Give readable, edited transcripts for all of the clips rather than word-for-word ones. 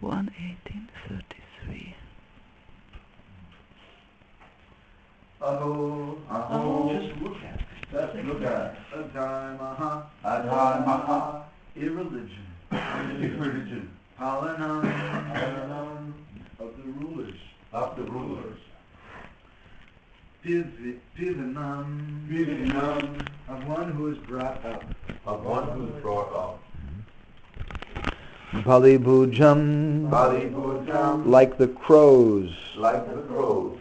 1:18:33. Aho, aho. Just look at it. Just look at it. Adharmaha, Adharmaha. irreligion, Irreligion. Palanam, of the rulers, Of the rulers. Pivinam, Vivinam. of one who is brought up. Of one who is brought up. Balibhujam, Balibhujam. like the crows. Like the crows.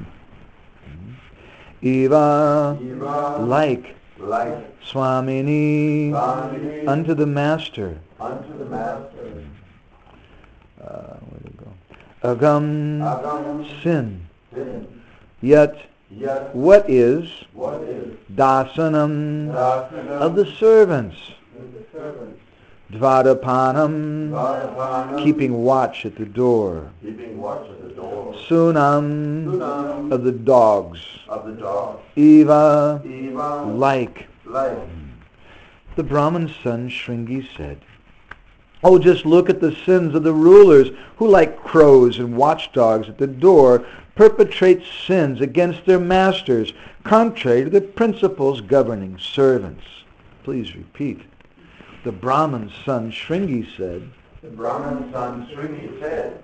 Eva, Eva. like Like Swamini, Swamini. unto the master. Unto the master. Where to go? Agam, Agam. sin. Sin. Yet, Yet. what is What is dasanam, dasanam of the servants? of the servants? Dvadapanam, Vadapanam. keeping watch at the door. Keeping watch at the door. Sunam, Sunam. of the dogs. Of the dog. Eva, Eva. like. Like. The Brahman's son Shringi said, "Oh, just look at the sins of the rulers who, like crows and watchdogs at the door, perpetrate sins against their masters, contrary to the principles governing servants." Please repeat. The Brahman's son Shringi said, The Brahman's son Shringi said,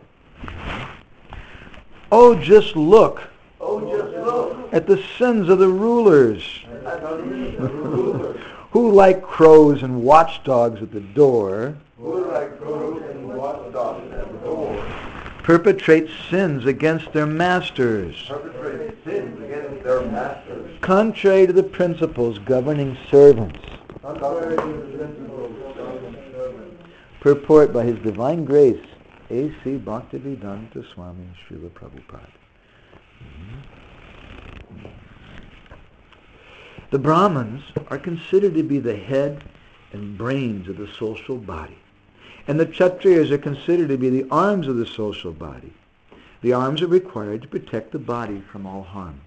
"Oh, just look oh, just look at the sins of the rulers at the rulers who, like crows and watchdogs at the door, who, like crows and watchdogs at the door, perpetrate sins against their masters, perpetrate sins against their masters, contrary to the principles governing servants." contrary to the principles of the servant. Purport by His Divine Grace, A.C. Bhaktivedanta Swami Srila Prabhupada. The Brahmins are considered to be the head and brains of the social body, and the Kshatriyas are considered to be the arms of the social body. The arms are required to protect the body from all harm.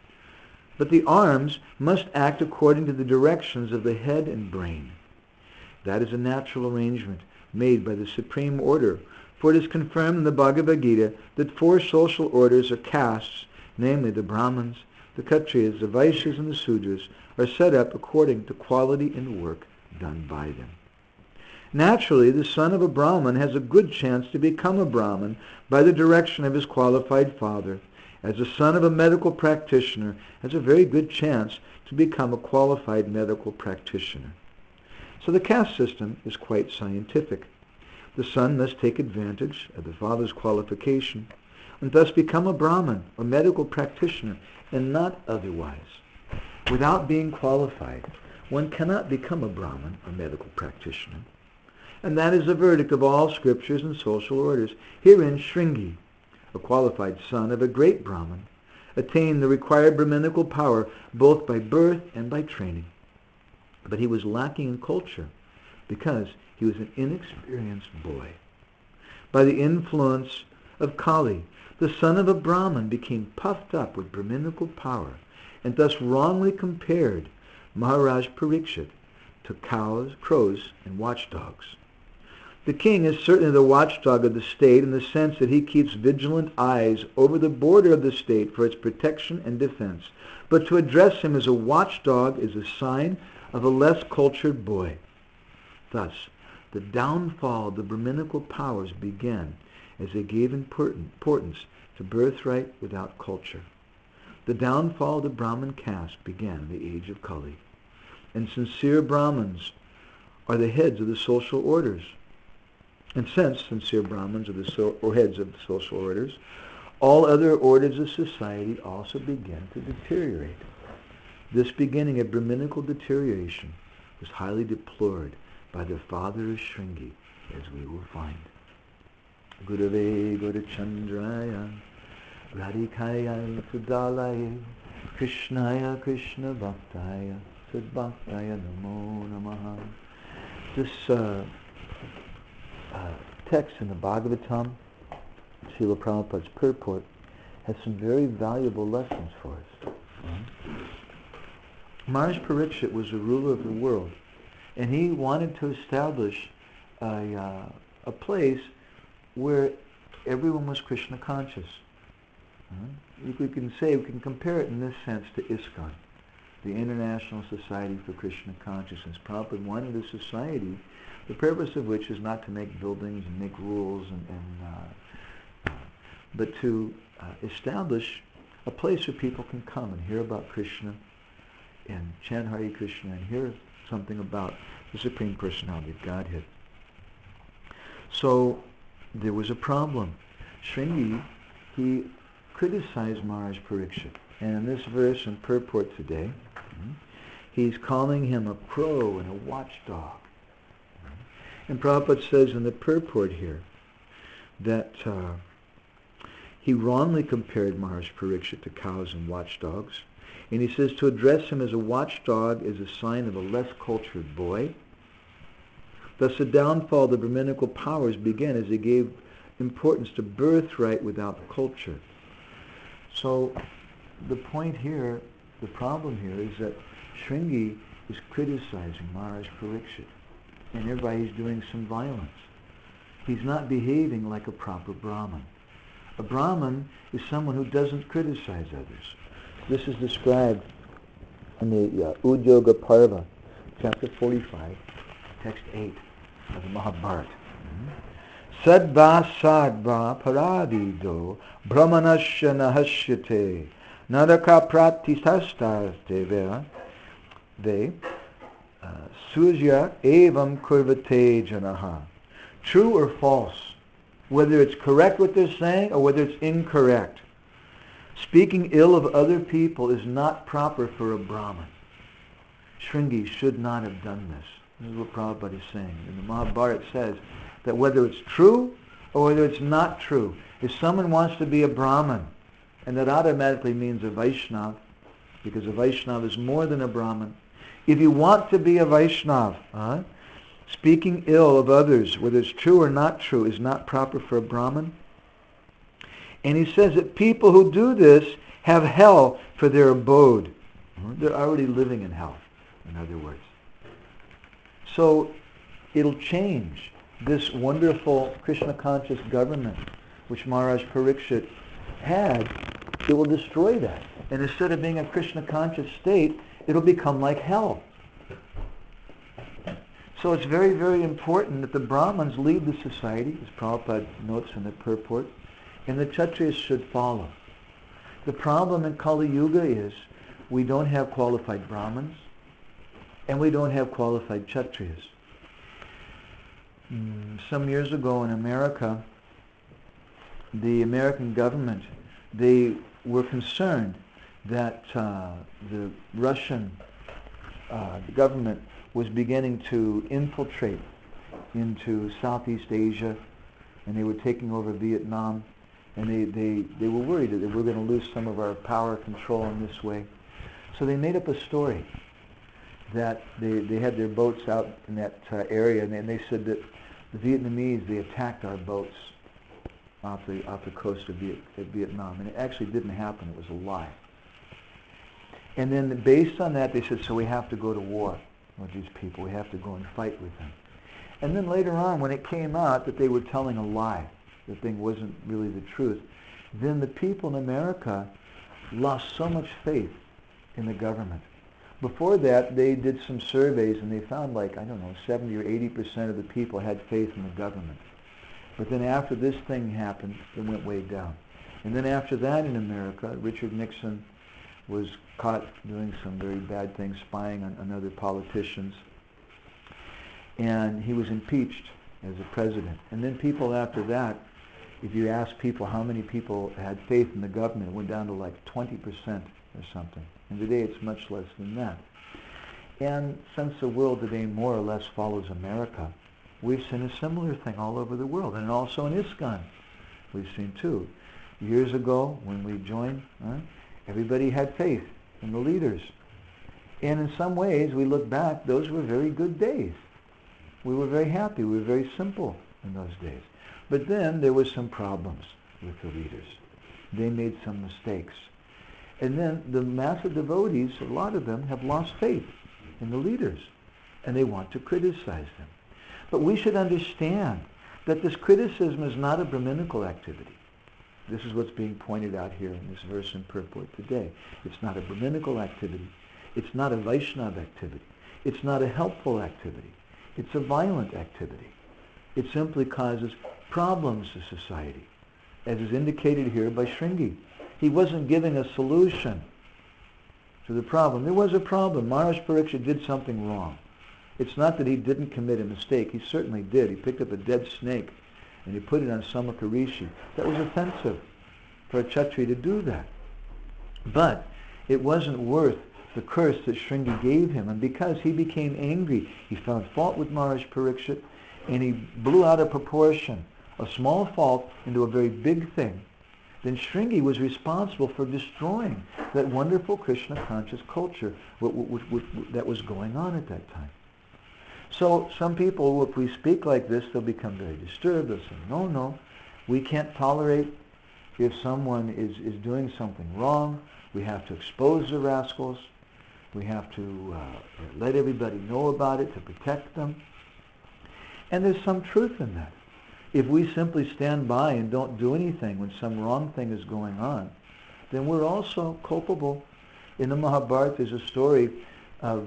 But the arms must act according to the directions of the head and brain. That is a natural arrangement made by the Supreme Order, for it is confirmed in the Bhagavad Gita that 4 social orders or castes, namely the Brahmins, the Kshatriyas, the Vaishyas, and the Sudras, are set up according to quality and work done by them. Naturally, the son of a Brahmin has a good chance to become a Brahmin by the direction of his qualified father. As the son of a medical practitioner, has a very good chance to become a qualified medical practitioner. So the caste system is quite scientific. The son must take advantage of the father's qualification and thus become a Brahmin or medical practitioner and not otherwise. Without being qualified, one cannot become a Brahmin or medical practitioner. And that is the verdict of all scriptures and social orders. Herein Shringi, a qualified son of a great Brahmin, attained the required Brahminical power both by birth and by training. But he was lacking in culture because he was an inexperienced boy. By the influence of Kali, the son of a Brahmin became puffed up with Brahminical power and thus wrongly compared Maharaj Parikshit to cows, crows, and watchdogs. The king is certainly the watchdog of the state in the sense that he keeps vigilant eyes over the border of the state for its protection and defense. But to address him as a watchdog is a sign of a less cultured boy. Thus, the downfall of the Brahminical powers began as they gave importance to birthright without culture. The downfall of the Brahmin caste began in the age of Kali. And sincere Brahmins are the heads of the social orders. And since sincere Brahmins are the heads of the social orders, all other orders of society also begin to deteriorate. This beginning of Brahminical deterioration was highly deplored by the father of Shringi, as we will find. Gurave Gurachandraya Radhikaya Sudalaya Krishnaya Krishna Bhaktaya Sadbhaktaya Namo Namaha. This text in the Bhagavatam, Srila Prabhupada's purport, has some very valuable lessons for us. Maharaj Parikshit was the ruler of the world, and he wanted to establish a place where everyone was Krishna conscious. We can compare it in this sense to ISKCON, the International Society for Krishna Consciousness. Prabhupada wanted a society, the purpose of which is not to make buildings and make rules, but to establish a place where people can come and hear about Krishna and chant Hare Krishna and hear something about the Supreme Personality of Godhead. So there was a problem. Shringi, he criticized Maharaj Parikshit. And in this verse in purport today, he's calling him a crow and a watchdog. And Prabhupada says in the purport here that he wrongly compared Maharaj Parikshit to cows and watchdogs. And he says to address him as a watchdog is a sign of a less cultured boy. Thus the downfall of the Brahminical powers began as they gave importance to birthright without culture. So the point here, the problem here is that Shringi is criticizing Maharaj Parikshit, and thereby he's doing some violence. He's not behaving like a proper Brahmin. A Brahmin is someone who doesn't criticize others. This is described in the Udyoga Parva, chapter 45, text 8 of the Mahabharata. Sadva sadva paradido brahmanasya nahashyate naraka pratisastarte vera ve sujya evam kurvate janaha. True or false, whether it's correct what they're saying or whether it's incorrect. Speaking ill of other people is not proper for a Brahmin. Shringi should not have done this. This is what Prabhupada is saying. In the Mahabharata it says that whether it's true or whether it's not true, if someone wants to be a Brahmin, and that automatically means a Vaishnava, because a Vaishnava is more than a Brahmin. If you want to be a Vaishnava, speaking ill of others, whether it's true or not true, is not proper for a Brahmin. And he says that people who do this have hell for their abode. They're already living in hell, in other words. So it'll change this wonderful Krishna conscious government which Maharaj Parikshit had. It will destroy that. And instead of being a Krishna conscious state, it'll become like hell. So it's very, very important that the Brahmins lead the society, as Prabhupada notes in the purport, and the Kshatriyas should follow. The problem in Kali Yuga is we don't have qualified Brahmins and we don't have qualified Kshatriyas. Some years ago in America, the American government, they were concerned that the Russian government was beginning to infiltrate into Southeast Asia, and they were taking over Vietnam, and they were worried that we were going to lose some of our power control in this way. So they made up a story that they had their boats out in that area, and they said that the Vietnamese, they attacked our boats off the coast of Vietnam, and it actually didn't happen. It was a lie. And then based on that, they said, so we have to go to war with these people. We have to go and fight with them. And then later on, when it came out that they were telling a lie, the thing wasn't really the truth, then the people in America lost so much faith in the government. Before that, they did some surveys, and they found 70 or 80% of the people had faith in the government. But then after this thing happened, it went way down. And then after that in America, Richard Nixon was caught doing some very bad things, spying on other politicians. And he was impeached as a president. And then people after that, if you ask people how many people had faith in the government, it went down to 20% or something. And today it's much less than that. And since the world today more or less follows America, we've seen a similar thing all over the world, and also in ISKCON we've seen too. Years ago when we joined, everybody had faith in the leaders. And in some ways, we look back, those were very good days. We were very happy, we were very simple in those days. But then there were some problems with the leaders. They made some mistakes. And then the massive devotees, a lot of them, have lost faith in the leaders, and they want to criticize them. But we should understand that this criticism is not a Brahminical activity. This is what's being pointed out here in this verse in purport today. It's not a Brahminical activity. It's not a Vaishnava activity. It's not a helpful activity. It's a violent activity. It simply causes problems to society, as is indicated here by Shringi. He wasn't giving a solution to the problem. There was a problem. Maharaj Parikshit did something wrong. It's not that he didn't commit a mistake. He certainly did. He picked up a dead snake and he put it on Samaka Rishi. That was offensive for a Kshatriya to do that. But it wasn't worth the curse that Shringi gave him. And because he became angry, he found fault with Maharaj Parikshit, and he blew out of proportion a small fault into a very big thing. Then Shringi was responsible for destroying that wonderful Krishna conscious culture that was going on at that time. So some people, if we speak like this, they'll become very disturbed. They'll say, no, we can't tolerate if someone is doing something wrong. We have to expose the rascals. We have to let everybody know about it to protect them. And there's some truth in that. If we simply stand by and don't do anything when some wrong thing is going on, then we're also culpable. In the Mahabharata, there's a story of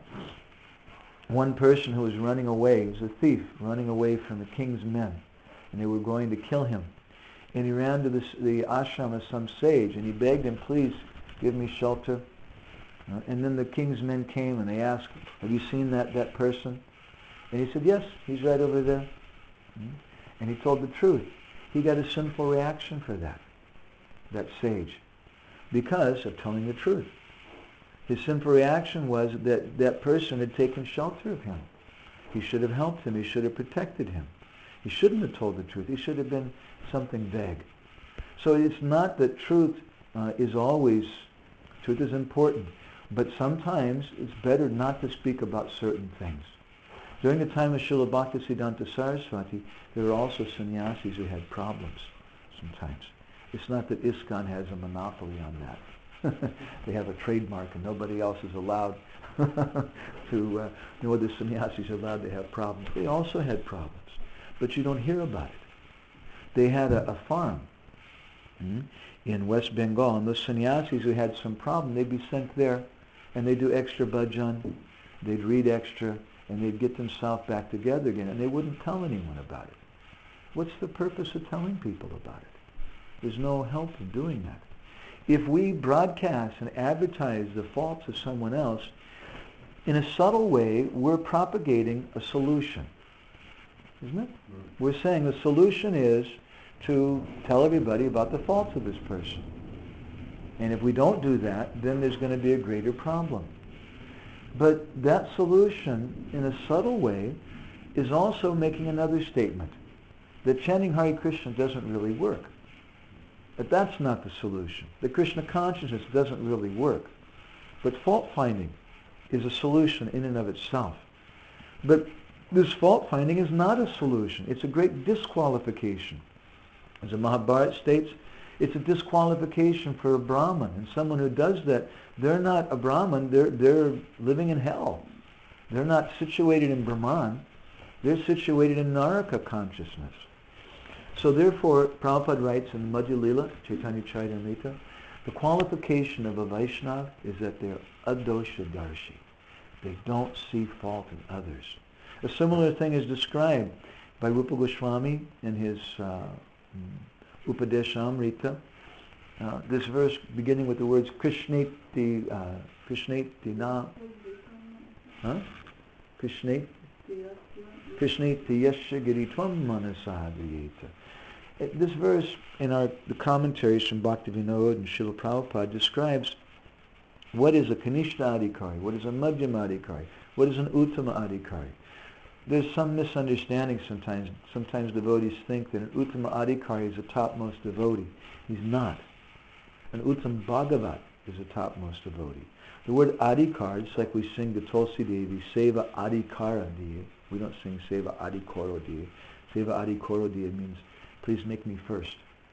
one person who was running away. He was a thief running away from the king's men, and they were going to kill him. And he ran to the ashram of some sage, and he begged him, please give me shelter. And then the king's men came and they asked, have you seen that person? And he said, yes, he's right over there. And he told the truth. He got a sinful reaction for that sage, because of telling the truth. His sinful reaction was that person had taken shelter of him. He should have helped him. He should have protected him. He shouldn't have told the truth. He should have been something vague. So it's not that truth is important, but sometimes it's better not to speak about certain things. During the time of Srila Bhaktisiddhanta Saraswati, there were also sannyasis who had problems sometimes. It's not that ISKCON has a monopoly on that. They have a trademark and nobody else is allowed to, no other sannyasis are allowed to have problems. They also had problems, but you don't hear about it. They had a farm in West Bengal, and those sannyasis who had some problem, they'd be sent there and they'd do extra bhajan, they'd read extra, and they'd get themselves back together again, and they wouldn't tell anyone about it. What's the purpose of telling people about it? There's no help in doing that. If we broadcast and advertise the faults of someone else, in a subtle way, we're propagating a solution, isn't it? We're saying the solution is to tell everybody about the faults of this person. And if we don't do that, then there's going to be a greater problem. But that solution, in a subtle way, is also making another statement, that chanting Hare Krishna doesn't really work. But that's not the solution. The Krishna consciousness doesn't really work. But fault-finding is a solution in and of itself. But this fault-finding is not a solution. It's a great disqualification. As the Mahabharata states, it's a disqualification for a Brahmin. And someone who does that, they're not a Brahmin, they're living in hell. They're not situated in Brahman, they're situated in Naraka consciousness. So therefore, Prabhupada writes in Madhya Lila, Chaitanya Charitamrita, the qualification of a Vaishnava is that they're adoshadarshi. They don't see fault in others. A similar thing is described by Rupa Goswami in his Upadeshamrita. This verse beginning with the words Krishneti na Krishneti yasya giritvam manasadriyeta. This verse in the commentaries from Bhaktivinoda and Srila Prabhupada describes what is a Kanishta Adhikari, what is a Madhyama Adhikari, what is an Uttama Adhikari. There's some misunderstanding sometimes. Sometimes devotees think that an Uttama Adhikari is a topmost devotee. He's not. An Uttam Bhagavat is a topmost devotee. The word Adhikar, it's like we sing the Tulsi Devi, Seva Adhikara Diye. We don't sing Seva Adhikoro Diye. Seva Adhikoro Diye means, please make me first.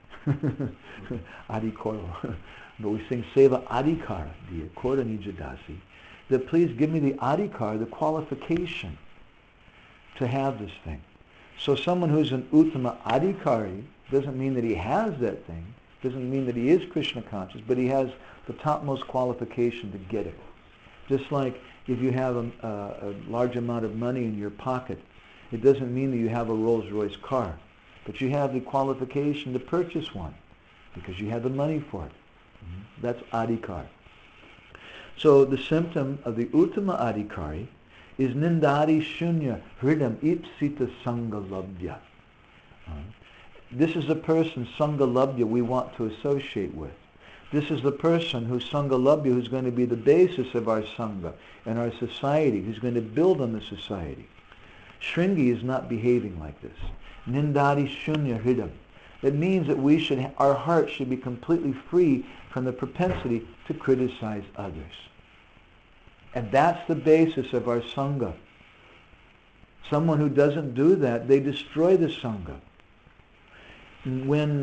Adhikoro. But we sing Seva Adhikara Diye, Kora Nijadasi. That please give me the Adhikar, the qualification to have this thing. So someone who's an Uttama Adhikari doesn't mean that he has that thing, doesn't mean that he is Krishna conscious, but he has the topmost qualification to get it. Just like if you have a large amount of money in your pocket, it doesn't mean that you have a Rolls-Royce car, but you have the qualification to purchase one because you have the money for it. That's adhikar. So the symptom of the Uttama Adhikari is nindari shunya hridam ipsita sangalabhya. This is a person, sangalabhya, we want to associate with. This is the person who's sangalabhya, who's going to be the basis of our sangha and our society, who's going to build on the society. Shringi is not behaving like this. Nindari shunya hridam. It means that our heart should be completely free from the propensity to criticize others. And that's the basis of our sangha. Someone who doesn't do that, they destroy the sangha. When,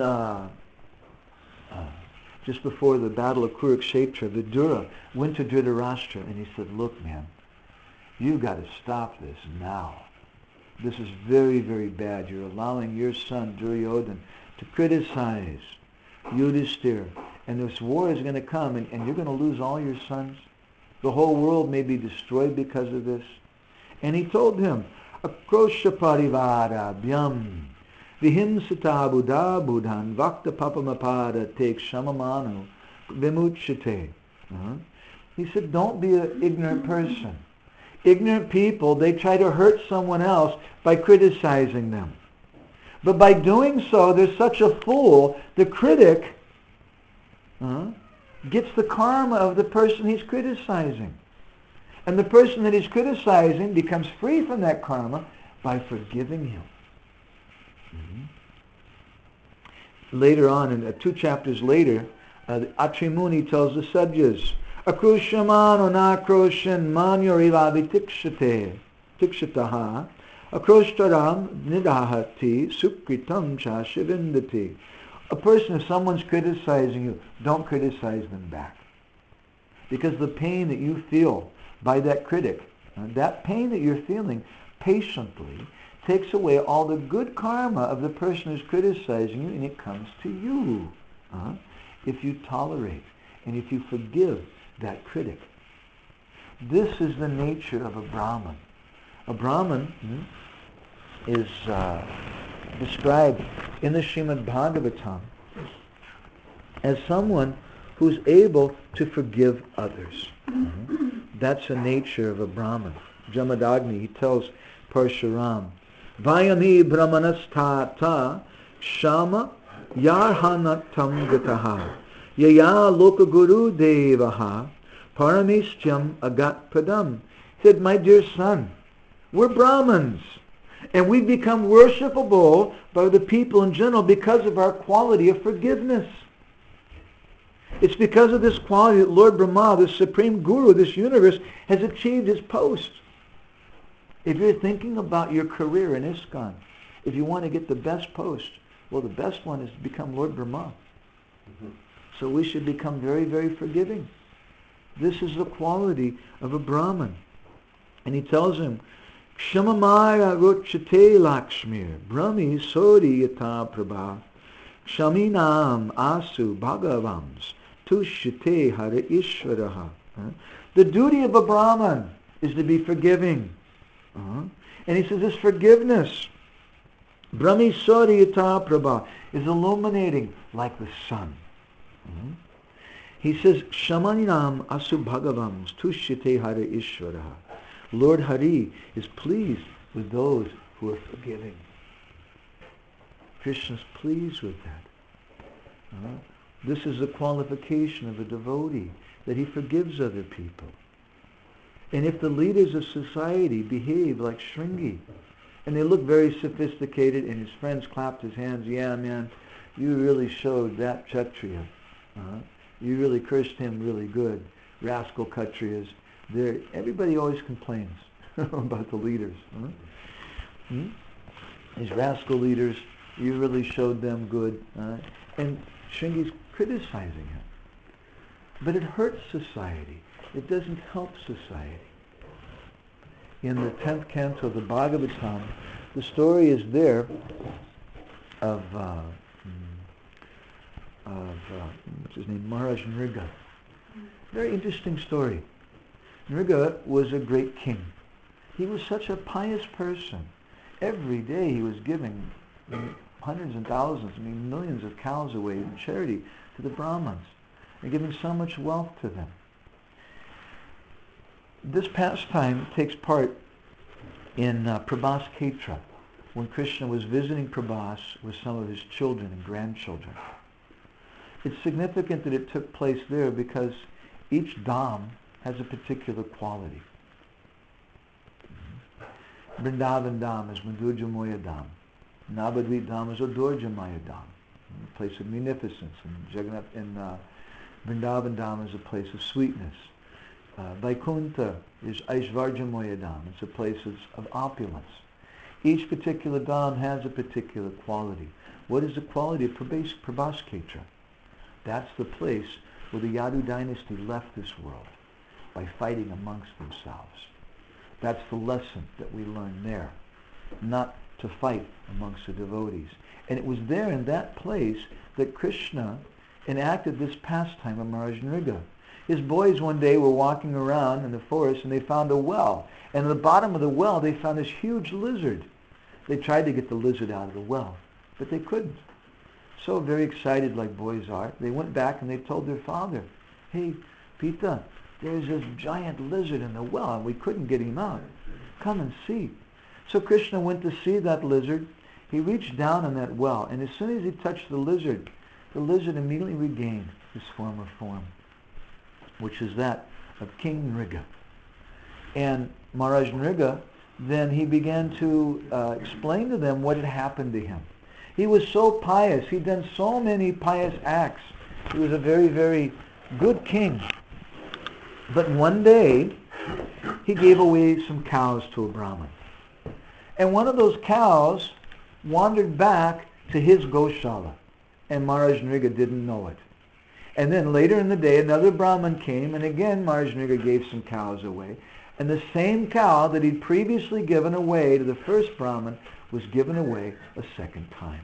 just before the battle of Kurukshetra, Vidura went to Dhritarashtra and he said, look, man, you've got to stop this now. This is very, very bad. You're allowing your son, Duryodhana, to criticize Yudhishthira. And this war is going to come and you're going to lose all your sons. The whole world may be destroyed because of this. And he told him, Akrosha parivara bhyam vihimsita buddha buddhan vakta papamapada take shamamanu vimuchite. He said, don't be an ignorant person. Ignorant people, they try to hurt someone else by criticizing them. But by doing so, they're such a fool, the critic gets the karma of the person he's criticizing. And the person that he's criticizing becomes free from that karma by forgiving him. Later on, in 2 chapters later, Atri Muni tells the Sabyas, Akrushamano nakroshan manyorilavi tikshataha akroshtaram nidahati sukritam cha shivindati. A person, if someone's criticizing you, don't criticize them back. Because the pain that you feel by that critic, that pain that you're feeling patiently takes away all the good karma of the person who's criticizing you, and it comes to you. If you tolerate and if you forgive that critic. This is the nature of a Brahman. A Brahman is described in the Srimad Bhagavatam as someone who's able to forgive others. That's the nature of a Brahman. Jamadagni, he tells Parshuram, Vayami brahmanastata shama yarhanatam gataha yaya lokaguru devaha paramishyam agat padam. He said, my dear son, we're Brahmins. And we become worshipable by the people in general because of our quality of forgiveness. It's because of this quality that Lord Brahma, the Supreme Guru of this universe, has achieved his post. If you're thinking about your career in ISKCON, if you want to get the best post, well, the best one is to become Lord Brahma. So we should become very, very forgiving. This is the quality of a Brahman. And he tells him, Kshamamaya rochate lakshmir brahmi sodi yata prabha kshaminam asu bhagavams tushite hare ishvaraha. The duty of a Brahman is to be forgiving. And he says this forgiveness, brahmi sodi yata prabha, is illuminating like the sun. He says, Shamanam asu bhagavams tushite hare ishvaraha. Lord Hari is pleased with those who are forgiving. Krishna's pleased with that. This is the qualification of a devotee, that he forgives other people. And if the leaders of society behave like Shringi, and they look very sophisticated, and his friends clapped his hands, yeah, man, you really showed that Kshatriya. You really cursed him really good. Rascal Kshatriyas. Everybody always complains about the leaders. These rascal leaders, you really showed them good. And Shringi's criticizing him. But it hurts society. It doesn't help society. In the 10th canto of the Bhagavatam, The story is there of what's his name, Maharaj Nriga. Very interesting story. Nriga was a great king. He was such a pious person. Every day he was giving hundreds and thousands, millions of cows away in charity to the Brahmins, and giving so much wealth to them. This pastime takes part in Prabhas Kshetra, when Krishna was visiting Prabhas with some of his children and grandchildren. It's significant that it took place there because each dham has a particular quality. Vrindavan Dham is Madhurjamaya Dham. Navadvip Dham is Adurjamaya Dham, a place of munificence. And Vrindavan Dham is a place of sweetness. Vaikuntha is Aishvarjamaya Dham. It's a place of opulence. Each particular dham has a particular quality. What is the quality of Prabhas Kshetra? That's the place where the Yadu dynasty left this world, by fighting amongst themselves. That's the lesson that we learn there, not to fight amongst the devotees. And it was there in that place that Krishna enacted this pastime of Maharaj Nriga. His boys one day were walking around in the forest and they found a well. And at the bottom of the well they found this huge lizard. They tried to get the lizard out of the well, but they couldn't. So very excited like boys are, they went back and they told their father, "Hey, Pita, there's this giant lizard in the well and we couldn't get him out. Come and see." So Krishna went to see that lizard. He reached down in that well, and as soon as he touched the lizard immediately regained his former form, which is that of King Nriga. And Maharaj Nriga, then he began to explain to them what had happened to him. He was so pious. He'd done so many pious acts. He was a very, very good king. But one day, he gave away some cows to a Brahmin. And one of those cows wandered back to his Goshala. And Maharaj Nriga didn't know it. And then later in the day, another Brahmin came, and again Maharaj Nriga gave some cows away. And the same cow that he'd previously given away to the first Brahmin was given away a second time.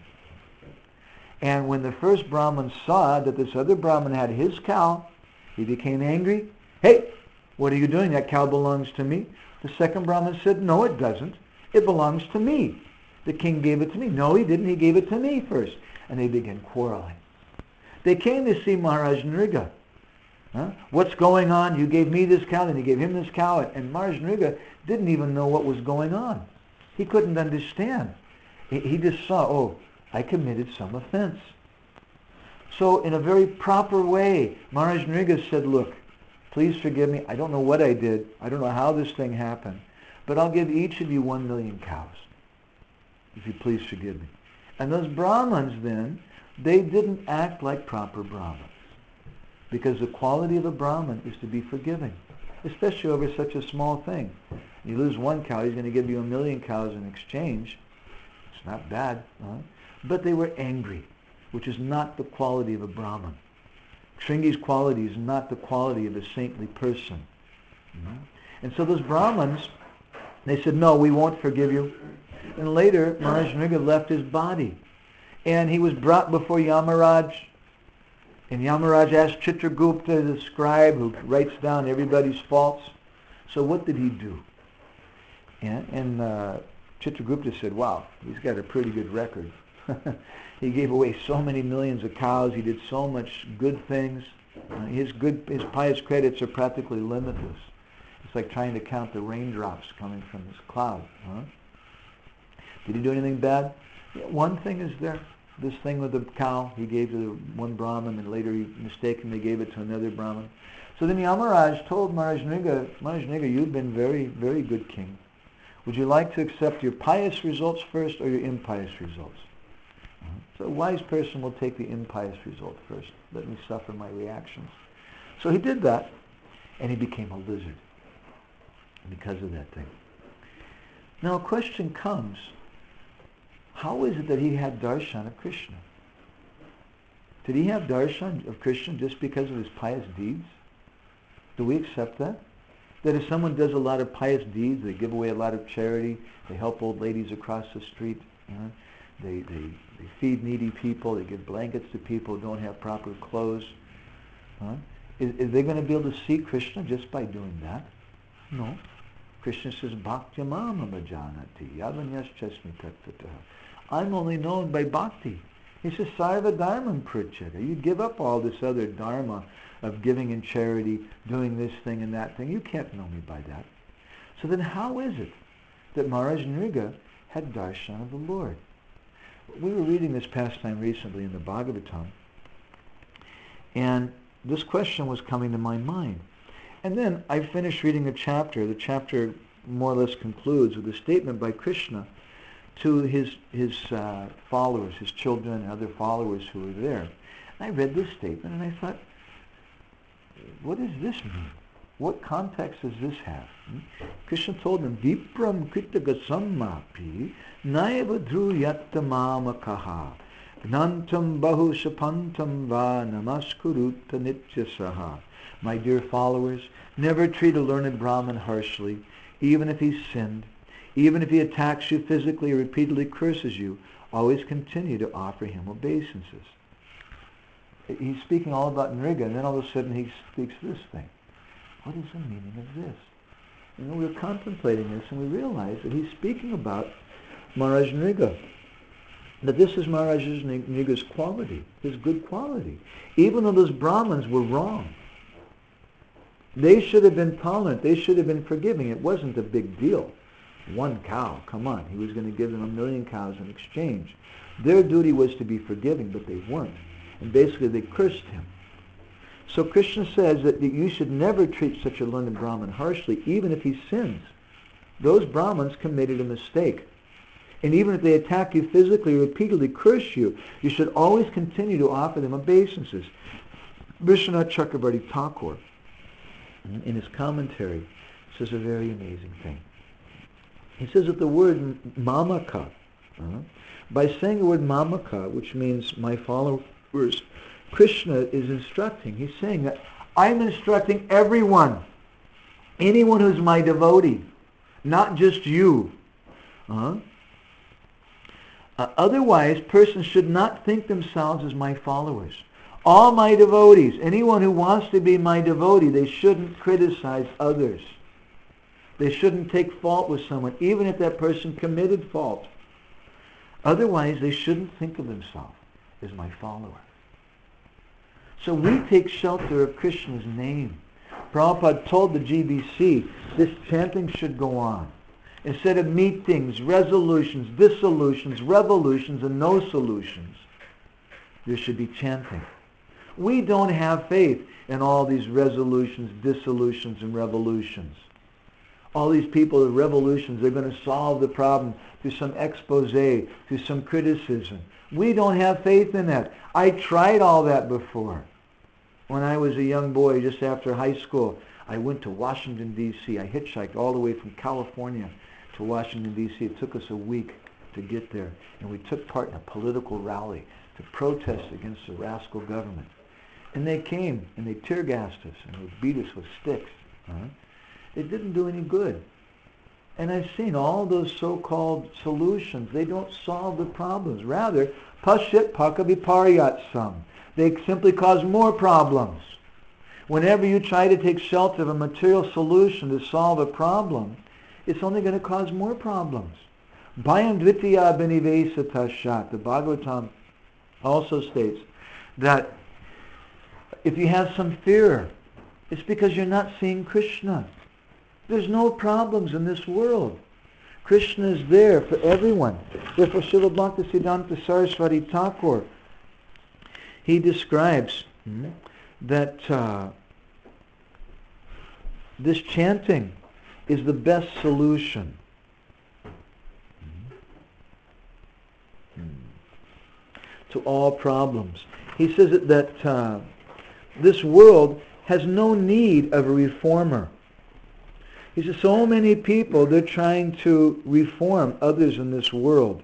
And when the first Brahmin saw that this other Brahmin had his cow, he became angry. "Hey, what are you doing? That cow belongs to me." The second Brahmin said, "No, it doesn't. It belongs to me. The king gave it to me." "No, he didn't. He gave it to me first." And they began quarreling. They came to see Maharaj Nriga. "What's going on? You gave me this cow, then you gave him this cow." And Maharaj Nriga didn't even know what was going on. He couldn't understand. He just saw, "Oh, I committed some offense." So in a very proper way, Maharaj Nriga said, "Look, please forgive me. I don't know what I did. I don't know how this thing happened. But I'll give each of you 1,000,000 cows, if you please forgive me." And those Brahmins then, they didn't act like proper Brahmins. Because the quality of a Brahmin is to be forgiving, especially over such a small thing. You lose one cow, he's going to give you 1,000,000 cows in exchange. It's not bad. But they were angry, which is not the quality of a Brahmin. Shringi's quality is not the quality of a saintly person. And so those Brahmins, they said, "No, we won't forgive you." And later, Maharaj Nriga left his body. And he was brought before Yamaraj. And Yamaraj asked Chitragupta, the scribe who writes down everybody's faults. So what did he do? And Chitragupta said, "Wow, he's got a pretty good record. He gave away so many millions of cows. He did so much good things. His pious credits are practically limitless. It's like trying to count the raindrops coming from this cloud." Did he do anything bad? Yeah, one thing is there. This thing with the cow he gave to one Brahmin, and later he mistakenly gave it to another Brahmin. So then Yamaraj told Maharaj Nriga, "You've been very, very good king. Would you like to accept your pious results first or your impious results?" So a wise person will take the impious result first. Let me suffer my reactions. So he did that, and he became a lizard because of that thing. Now a question comes, how is it that he had darshan of Krishna? Did he have darshan of Krishna just because of his pious deeds? Do we accept that? That if someone does a lot of pious deeds, they give away a lot of charity, they help old ladies across the street, they feed needy people, they give blankets to people who don't have proper clothes. Is they going to be able to see Krishna just by doing that? No. Krishna says, Bhakti mama majanati, yavanyas chasmi tattvatah. I'm only known by bhakti. He says, Sarva dharmam pruchata. You give up all this other dharma of giving in charity, doing this thing and that thing. You can't know me by that. So then how is it that Maharaj Nriga had darshan of the Lord? We were reading this pastime recently in the Bhagavatam, and this question was coming to my mind. And then I finished reading the chapter. The chapter more or less concludes with a statement by Krishna to his followers, his children and other followers who were there. And I read this statement and I thought, what does this mean? What context does this have? Krishna told them, Vipram kritagasammapi naiva dhruyattamamakaha gnantam bahu shapantam va namaskuruta nityasaha. My dear followers, never treat a learned Brahmin harshly, even if he's sinned. Even if he attacks you physically or repeatedly curses you, always continue to offer him obeisances. He's speaking all about Nriga, and then all of a sudden he speaks this thing. What is the meaning of this? We were contemplating this, and we realized that he's speaking about Maharaj Nriga. That this is Maharaj Nriga's quality, his good quality. Even though those Brahmins were wrong, they should have been tolerant, they should have been forgiving. It wasn't a big deal. One cow, come on. He was going to give them 1,000,000 cows in exchange. Their duty was to be forgiving, but they weren't. And basically they cursed him. So Krishna says that you should never treat such a learned Brahmin harshly, even if he sins. Those Brahmins committed a mistake. And even if they attack you physically or repeatedly curse you, you should always continue to offer them obeisances. Vishwanath Chakravarti Thakur, in his commentary, says a very amazing thing. He says that the word mamaka, by saying the word mamaka, which means my followers, Krishna is instructing. He's saying that I'm instructing everyone, anyone who's my devotee, not just you. Otherwise, persons should not think themselves as my followers. All my devotees, anyone who wants to be my devotee, they shouldn't criticize others. They shouldn't take fault with someone, even if that person committed fault. Otherwise, they shouldn't think of themselves as my follower. So we take shelter of Krishna's name. Prabhupada told the GBC, this chanting should go on. Instead of meetings, resolutions, dissolutions, revolutions, and no solutions, there should be chanting. We don't have faith in all these resolutions, dissolutions, and revolutions. All these people with revolutions, they're going to solve the problem through some expose, through some criticism. We don't have faith in that. I tried all that before. When I was a young boy, just after high school, I went to Washington, D.C. I hitchhiked all the way from California to Washington, D.C. It took us a week to get there. And we took part in a political rally to protest against the rascal government. And they came, and they tear gassed us, and they beat us with sticks. It didn't do any good. And I've seen all those so-called solutions. They don't solve the problems. Rather, pashit pakaviparyatsam. They simply cause more problems. Whenever you try to take shelter of a material solution to solve a problem, it's only going to cause more problems. Bhayam dvitiya abhinivesata. The Bhagavatam also states that if you have some fear, it's because you're not seeing Krishna. There's no problems in this world. Krishna is there for everyone. Therefore, Srila Bhaktisiddhanta Saraswati Thakur, he describes that this chanting is the best solution to all problems. He says that this world has no need of a reformer. He says so many people, they're trying to reform others in this world.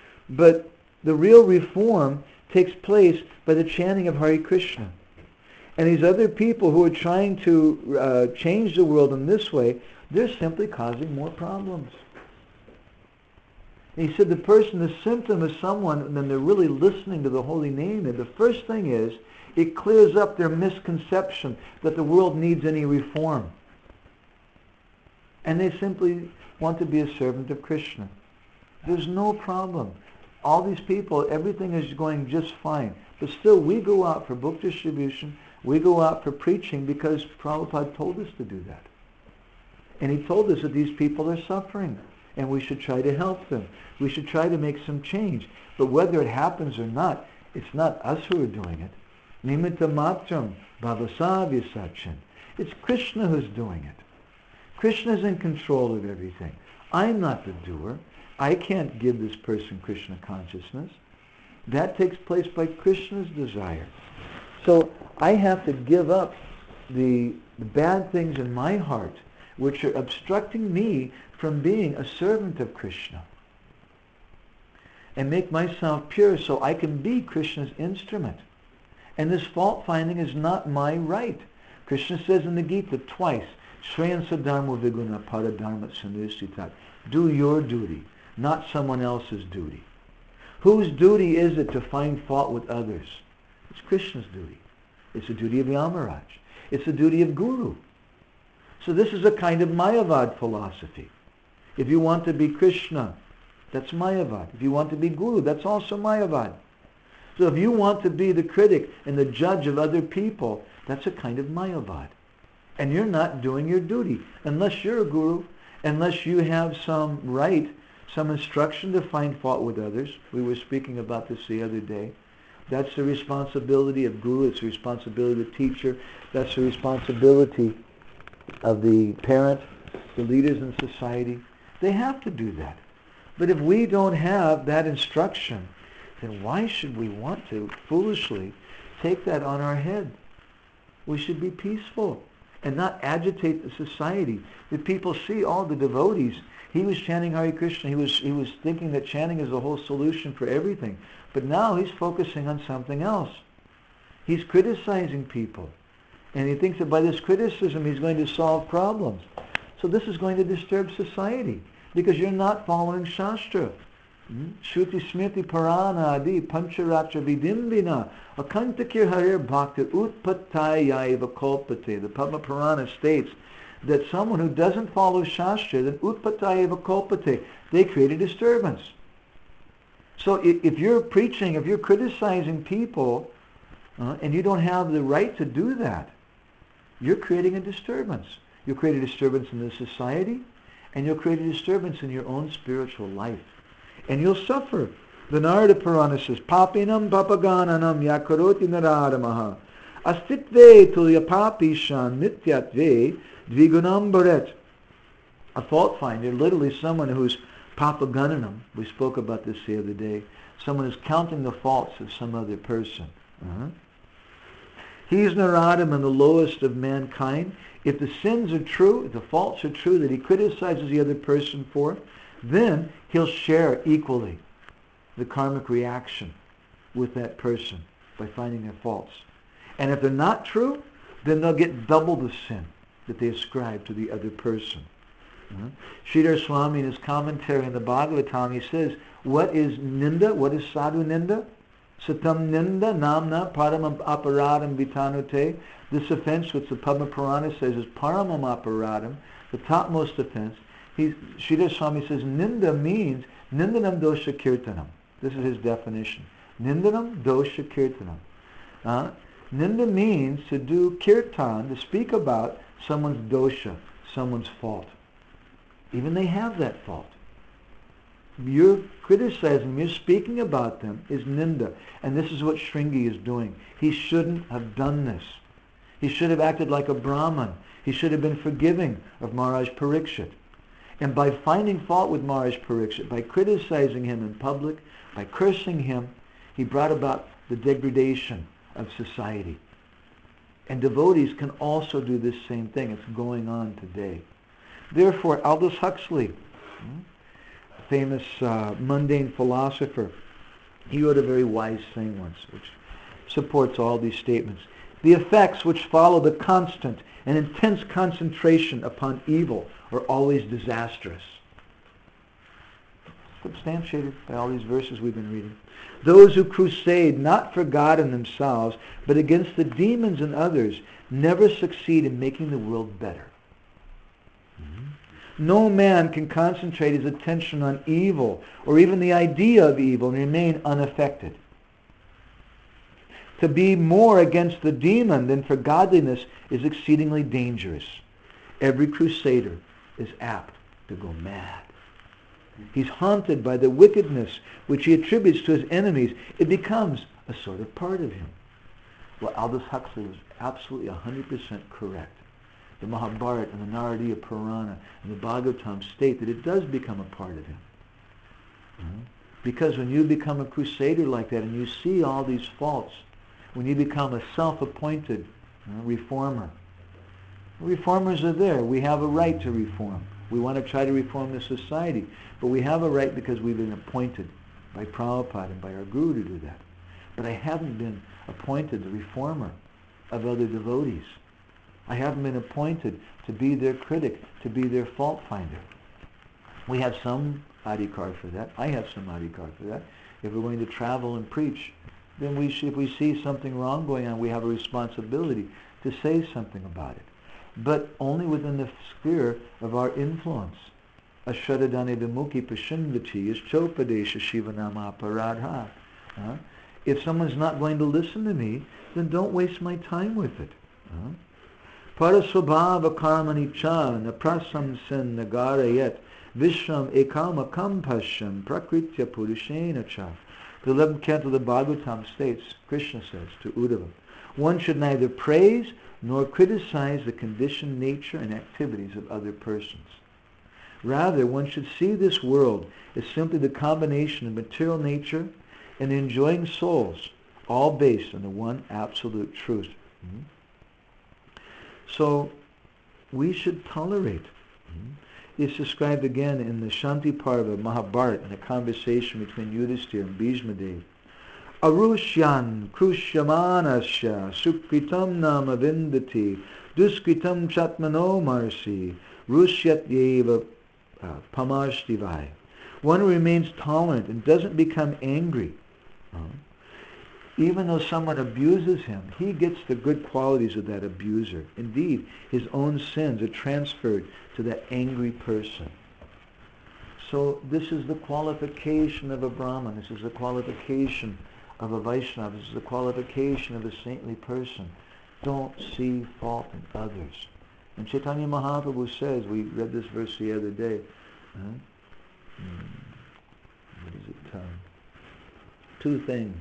But the real reform takes place by the chanting of Hare Krishna. And these other people who are trying to change the world in this way, they're simply causing more problems. And he said the symptom is someone, when they're really listening to the holy name, and the first thing is, it clears up their misconception that the world needs any reform. And they simply want to be a servant of Krishna. There's no problem. All these people, everything is going just fine. But still, we go out for book distribution, we go out for preaching because Prabhupada told us to do that. And he told us that these people are suffering, and we should try to help them. We should try to make some change. But whether it happens or not, it's not us who are doing it. Nimitta matram bhavasavya sachin. It's Krishna who's doing it. Krishna's in control of everything. I'm not the doer. I can't give this person Krishna consciousness. That takes place by Krishna's desire. So I have to give up the bad things in my heart which are obstructing me from being a servant of Krishna, and make myself pure so I can be Krishna's instrument. And this fault finding is not my right. Krishna says in the Gita twice, Shreyansa dharma viguna paradharma sanustitat. Do your duty, not someone else's duty. Whose duty is it to find fault with others? It's Krishna's duty. It's the duty of Yamaraj. It's the duty of Guru. So this is a kind of Mayavad philosophy. If you want to be Krishna, that's Mayavad. If you want to be Guru, that's also Mayavad. So if you want to be the critic and the judge of other people, that's a kind of Mayavad. And you're not doing your duty. Unless you're a Guru, unless you have some right, some instruction to find fault with others. We were speaking about this the other day. That's the responsibility of Guru. It's the responsibility of the teacher. That's the responsibility of the parent, the leaders in society. They have to do that. But if we don't have that instruction, then why should we want to foolishly take that on our head? We should be peaceful and not agitate the society. If people see all the devotees, he was chanting Hare Krishna, he was thinking that chanting is the whole solution for everything. But now he's focusing on something else. He's criticizing people. And he thinks that by this criticism he's going to solve problems. So this is going to disturb society because you're not following Shastra. Shruti Smriti Purana Adi Pancharatra Vidimbina Akantakir Harir Bhakti Utpatayaiva Kalpate. The Padma Purana states that someone who doesn't follow Shastra, then Utpatayaiva Kalpate, they create a disturbance. So if you're preaching, if you're criticizing people, and you don't have the right to do that, you're creating a disturbance. You'll create a disturbance in the society, and you'll create a disturbance in your own spiritual life. And you'll suffer. The Narada Purana says, Papinam papagananam yakaroti naradamaha astitve tulya papishan nityatve dvigunam bharet. A fault finder, literally someone who's papagananam, we spoke about this the other day, someone who's counting the faults of some other person. He's Naradam and the lowest of mankind. If the sins are true, if the faults are true that he criticizes the other person for, then he'll share equally the karmic reaction with that person by finding their faults. And if they're not true, then they'll get double the sin that they ascribe to the other person. Sridhar Swami in his commentary on the Bhagavatam, he says, what is ninda? What is sadhu ninda? Satam ninda namna paramam aparadam vitanute. This offense, which the Padma Purana says is paramam aparadam, the topmost offense. Sridhar Swami says ninda means nindanam dosha kirtanam. This is his definition. Nindanam dosha kirtanam. Ninda means to do kirtan, to speak about someone's dosha, someone's fault. Even they have that fault. You're criticizing, you're speaking about them is ninda. And this is what Shringi is doing. He shouldn't have done this. He should have acted like a Brahman. He should have been forgiving of Maharaj Parikshit. And by finding fault with Maharaj Parikshit, by criticizing him in public, by cursing him, he brought about the degradation of society. And devotees can also do this same thing. It's going on today. Therefore, Aldous Huxley, a famous mundane philosopher, he wrote a very wise thing once, which supports all these statements. The effects which follow the constant and intense concentration upon evil are always disastrous. Substantiated by all these verses we've been reading. Those who crusade not for God and themselves, but against the demons and others, never succeed in making the world better. No man can concentrate his attention on evil or even the idea of evil and remain unaffected. To be more against the demon than for godliness is exceedingly dangerous. Every crusader is apt to go mad. He's haunted by the wickedness which he attributes to his enemies. It becomes a sort of part of him. Well, Aldous Huxley was absolutely 100% correct. The Mahabharata and the Naradiya Purana and the Bhagavatam state that it does become a part of him. Because when you become a crusader like that and you see all these faults, when you become a self-appointed reformer, reformers are there. We have a right to reform. We want to try to reform the society, but we have a right because we've been appointed by Prabhupada and by our Guru to do that. But I haven't been appointed the reformer of other devotees. I haven't been appointed to be their critic, to be their fault finder. We have some adhikar for that. I have some adhikar for that. If we're going to travel and preach, then if we see something wrong going on, we have a responsibility to say something about it. But only within the sphere of our influence. Ashradadane vimukhi pashinvati is chopadesha shivanama paradha. If someone's not going to listen to me, then don't waste my time with it. Parasvabhava karmani cha naprasam sen nagarayet vishram ekamakam pashyam prakritya purushena cha. The 11th canto of the Bhagavatam states, Krishna says to Uddhava, one should neither praise nor criticize the conditioned nature and activities of other persons. Rather, one should see this world as simply the combination of material nature and the enjoying souls, all based on the one absolute truth. So, we should tolerate. It's described again in the Shanti Parva Mahabharata in a conversation between Yudhishthira and Bhishmadev. Arushyan krusyamanasya sukritam nama vindati duskritam chatmano marsi rushyat yeva pamarshtivai. One who remains tolerant and doesn't become angry. Even though someone abuses him, he gets the good qualities of that abuser. Indeed, his own sins are transferred to that angry person. So this is the qualification of a Brahmin. This is the qualification of a Vaishnava. This is the qualification of a saintly person. Don't see fault in others. And Chaitanya Mahaprabhu says, we read this verse the other day. What is it? Two things.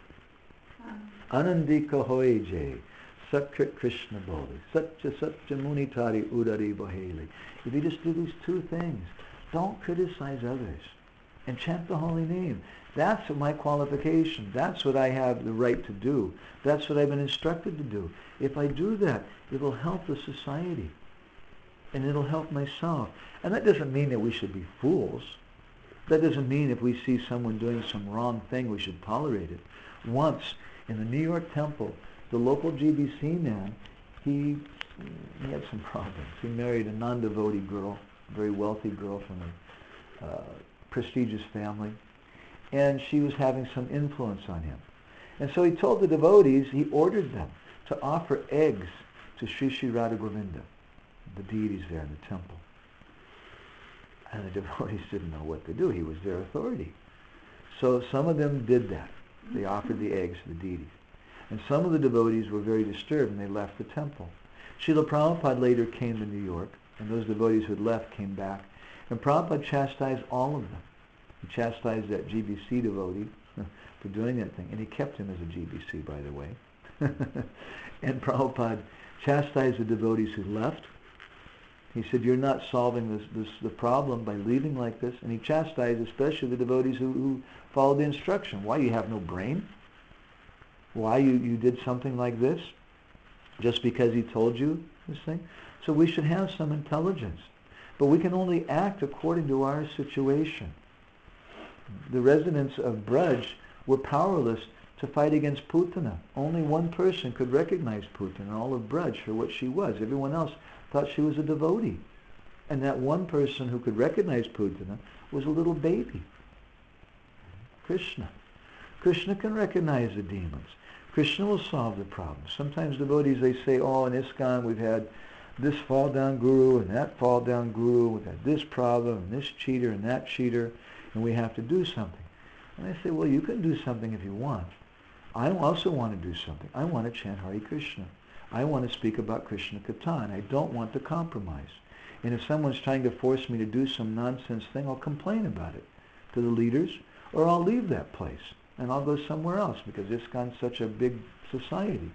Anandika hoeje, Satkrit Krishna Boli, Satya Satya Munitari Udari Baheli. If you just do these two things, don't criticize others and chant the holy name. That's my qualification. That's what I have the right to do. That's what I've been instructed to do. If I do that, it will help the society and it'll help myself. And that doesn't mean that we should be fools. That doesn't mean if we see someone doing some wrong thing, we should tolerate it. Once, in the New York temple, the local GBC man, he had some problems. He married a non-devotee girl, a very wealthy girl from a prestigious family, and she was having some influence on him. And so he told the devotees, he ordered them to offer eggs to Sri Sri Radha Govinda, the deities there in the temple. And the devotees didn't know what to do. He was their authority. So some of them did that. They offered the eggs to the deities. And some of the devotees were very disturbed and they left the temple. Srila Prabhupada later came to New York, and those devotees who had left came back. And Prabhupada chastised all of them. He chastised that GBC devotee for doing that thing. And he kept him as a GBC, by the way. And Prabhupada chastised the devotees who left. He said, you're not solving the problem by leaving like this. And he chastised especially the devotees who followed the instruction. Why, you have no brain? Why you did something like this? Just because he told you this thing? So we should have some intelligence. But we can only act according to our situation. The residents of Braj were powerless to fight against Putana. Only one person could recognize Putana, all of Braj, for what she was. Everyone else thought she was a devotee. And that one person who could recognize Putana was a little baby. Krishna. Krishna can recognize the demons. Krishna will solve the problem. Sometimes devotees, they say, oh, in ISKCON we've had this fall down guru and that fall down guru, we've had this problem and this cheater and that cheater, and we have to do something. And I say, well, you can do something if you want. I also want to do something. I want to chant Hare Krishna. I want to speak about Krishna Katha, and I don't want to compromise. And if someone's trying to force me to do some nonsense thing, I'll complain about it to the leaders, or I'll leave that place and I'll go somewhere else because ISKCON's such a big society.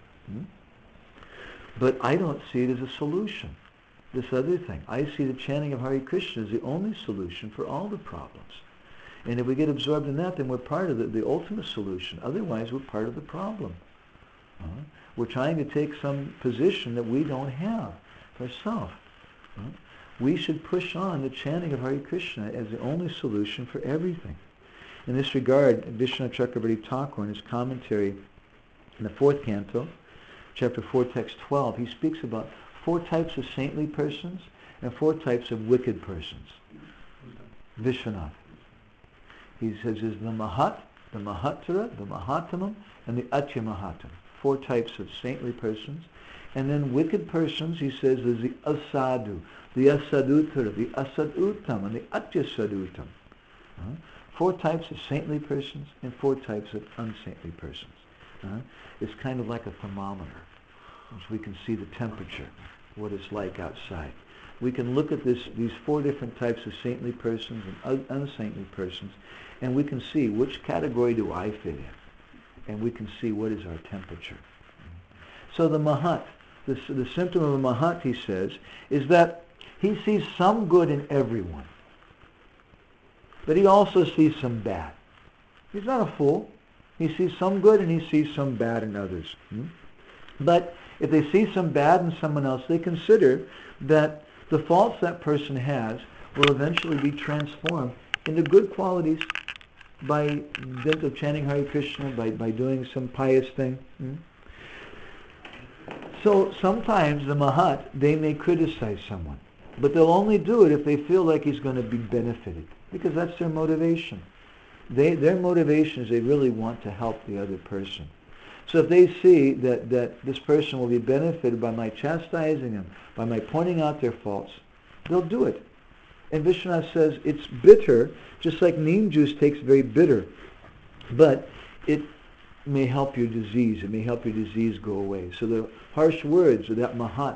But I don't see it as a solution. This other thing, I see the chanting of Hare Krishna as the only solution for all the problems. And if we get absorbed in that, then we're part of the ultimate solution. Otherwise, we're part of the problem. We're trying to take some position that we don't have for ourselves. We should push on the chanting of Hare Krishna as the only solution for everything. In this regard, Vishwanath Chakravarti Thakur, in his commentary in the 4th canto, chapter 4, text 12, he speaks about 4 types of saintly persons and 4 types of wicked persons. Vishwanath. He says there's the Mahat, the Mahatara, the Mahatamam, and the Atya Mahatam. 4 types of saintly persons. And then wicked persons, he says, there's the Asadu, the Asadutara, the Asadutam, and the Atya Sadutam. 4 types of saintly persons and 4 types of unsaintly persons. It's kind of like a thermometer, which we can see the temperature, what it's like outside. We can look at these 4 different types of saintly persons and unsaintly persons, and we can see which category do I fit in, and we can see what is our temperature. So the Mahat, the symptom of a Mahat, he says, is that he sees some good in everyone, but he also sees some bad. He's not a fool. He sees some good and he sees some bad in others. But if they see some bad in someone else, they consider that the faults that person has will eventually be transformed into good qualities by dint of chanting Hare Krishna, by doing some pious thing. So sometimes the Mahat, they may criticize someone, but they'll only do it if they feel like he's going to be benefited, because that's their motivation. Their motivation is they really want to help the other person. So if they see that this person will be benefited by my chastising them, by my pointing out their faults, they'll do it. And Vishwanath says it's bitter, just like neem juice tastes very bitter, but it may help your disease. It may help your disease go away. So the harsh words of that Mahat,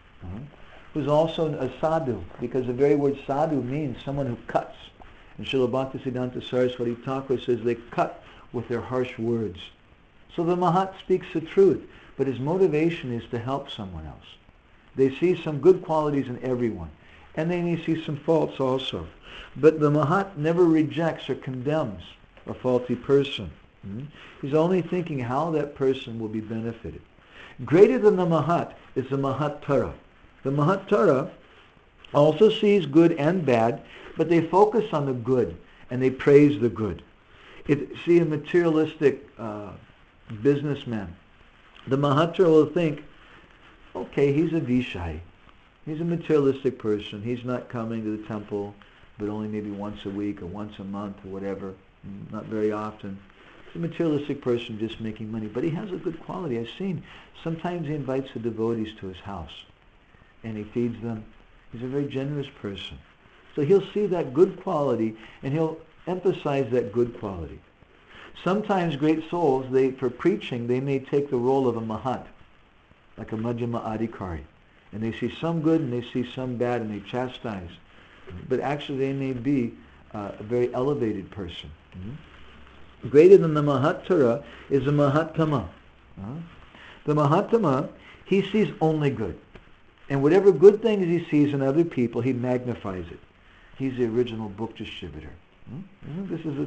who's also a sadhu, because the very word sadhu means someone who cuts. And Srila Bhaktisiddhanta Saraswati Thakur says they cut with their harsh words. So the Mahat speaks the truth, but his motivation is to help someone else. They see some good qualities in everyone, and they may see some faults also. But the Mahat never rejects or condemns a faulty person. He's only thinking how that person will be benefited. Greater than the Mahat is the Mahattara. The Mahattara also sees good and bad, but they focus on the good, and they praise the good. See a materialistic businessman. The Mahattara will think, okay, he's a Vishai. He's a materialistic person. He's not coming to the temple, but only maybe once a week or once a month or whatever, not very often. He's a materialistic person just making money, but he has a good quality. I've seen sometimes he invites the devotees to his house, and he feeds them. He's a very generous person. So he'll see that good quality, and he'll emphasize that good quality. Sometimes great souls, for preaching, they may take the role of a Mahat, like a Majjhima Adhikari. And they see some good and they see some bad and they chastise. But actually they may be a very elevated person. Greater than the Mahattara is the Mahattama. The Mahattama, he sees only good. And whatever good things he sees in other people, he magnifies it. He's the original book distributor. This is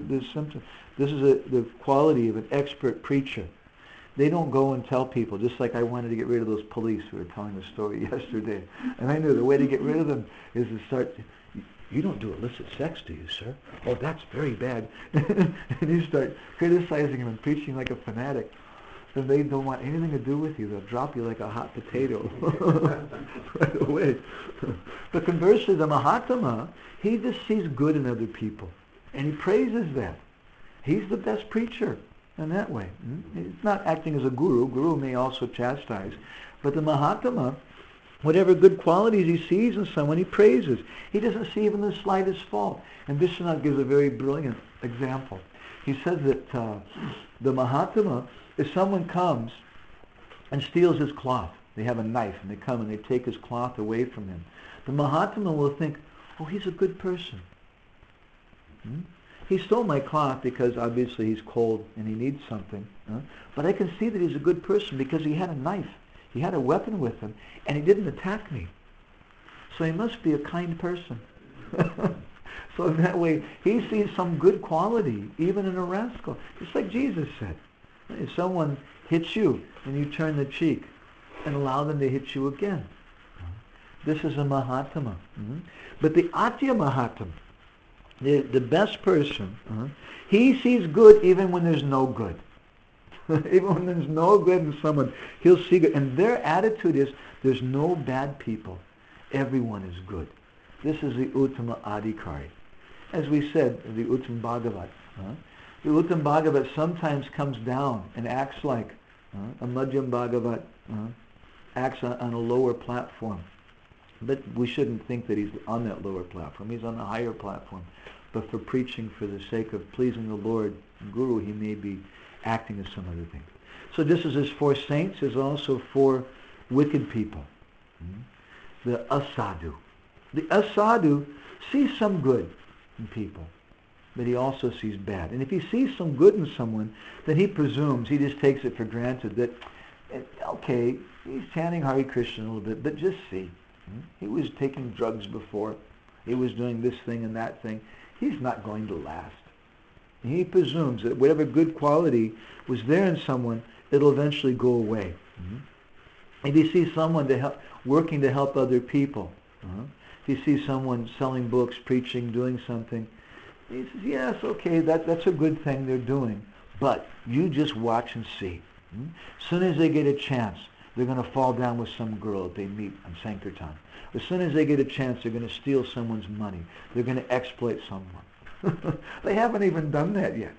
the quality of an expert preacher. They don't go and tell people, just like I wanted to get rid of those police who were telling the story yesterday. And I knew the way to get rid of them is to start you don't do illicit sex, do you, sir? Oh, that's very bad. And you start criticizing him and preaching like a fanatic. Then they don't want anything to do with you. They'll drop you like a hot potato right away. But conversely, the Mahatma, he just sees good in other people. And he praises that. He's the best preacher in that way. He's not acting as a guru. Guru may also chastise. But the Mahatma, whatever good qualities he sees in someone, he praises. He doesn't see even the slightest fault. And Vishwanath gives a very brilliant example. He says that the Mahatma, if someone comes and steals his cloth, they have a knife and they come and they take his cloth away from him, the Mahatma will think, oh, he's a good person. He stole my cloth because obviously he's cold and he needs something. But I can see that he's a good person because he had a knife. He had a weapon with him and he didn't attack me. So he must be a kind person. So in that way, he sees some good quality even in a rascal. Just like Jesus said. If someone hits you and you turn the cheek and allow them to hit you again. This is a Mahatma. But the Atya Mahatma, the best person, he sees good even when there's no good. Even when there's no good in someone, he'll see good. And their attitude is, there's no bad people. Everyone is good. This is the Uttama Adhikari. As we said, the Uttam Bhagavat. The Uttam Bhagavat sometimes comes down and acts like a Madhyam Bhagavat, acts on a lower platform. But we shouldn't think that he's on that lower platform. He's on a higher platform. But for preaching for the sake of pleasing the Lord, Guru, he may be acting as some other thing. So this is his 4 saints. There's also 4 wicked people. The Asadhu. The Asadhu sees some good in people, but he also sees bad. And if he sees some good in someone, then he presumes, he just takes it for granted that, okay, he's chanting Hare Krishna a little bit, but just see. He was taking drugs before. He was doing this thing and that thing. He's not going to last. He presumes that whatever good quality was there in someone, it'll eventually go away. If you see someone working to help other people, if you see someone selling books, preaching, doing something, he says, yes, okay, that's a good thing they're doing, but you just watch and see. As soon as they get a chance, they're going to fall down with some girl that they meet on Sankirtan. As soon as they get a chance, they're going to steal someone's money. They're going to exploit someone. They haven't even done that yet.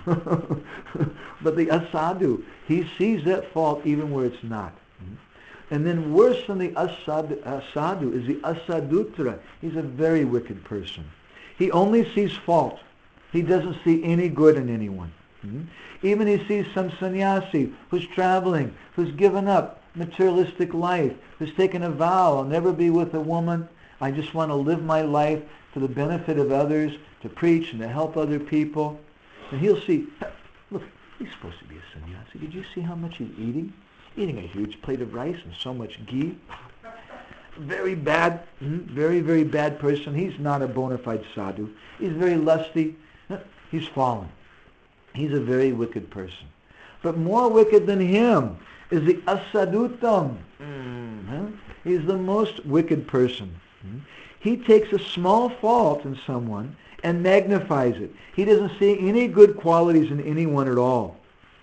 But the Asadhu, he sees that fault even where it's not. And then worse than the Asadhu is the Asaduttara. He's a very wicked person. He only sees fault. He doesn't see any good in anyone. Even he sees some sannyasi who's traveling, who's given up materialistic life, who's taken a vow, I'll never be with a woman. I just want to live my life for the benefit of others, to preach and to help other people. And he'll see, look, he's supposed to be a sannyasi. Did you see how much he's eating? Eating a huge plate of rice and so much ghee. Very bad, very, very bad person. He's not a bona fide sadhu. He's very lusty. He's fallen. He's a very wicked person. But more wicked than him is the Asaduttam. He's the most wicked person. He takes a small fault in someone and magnifies it. He doesn't see any good qualities in anyone at all.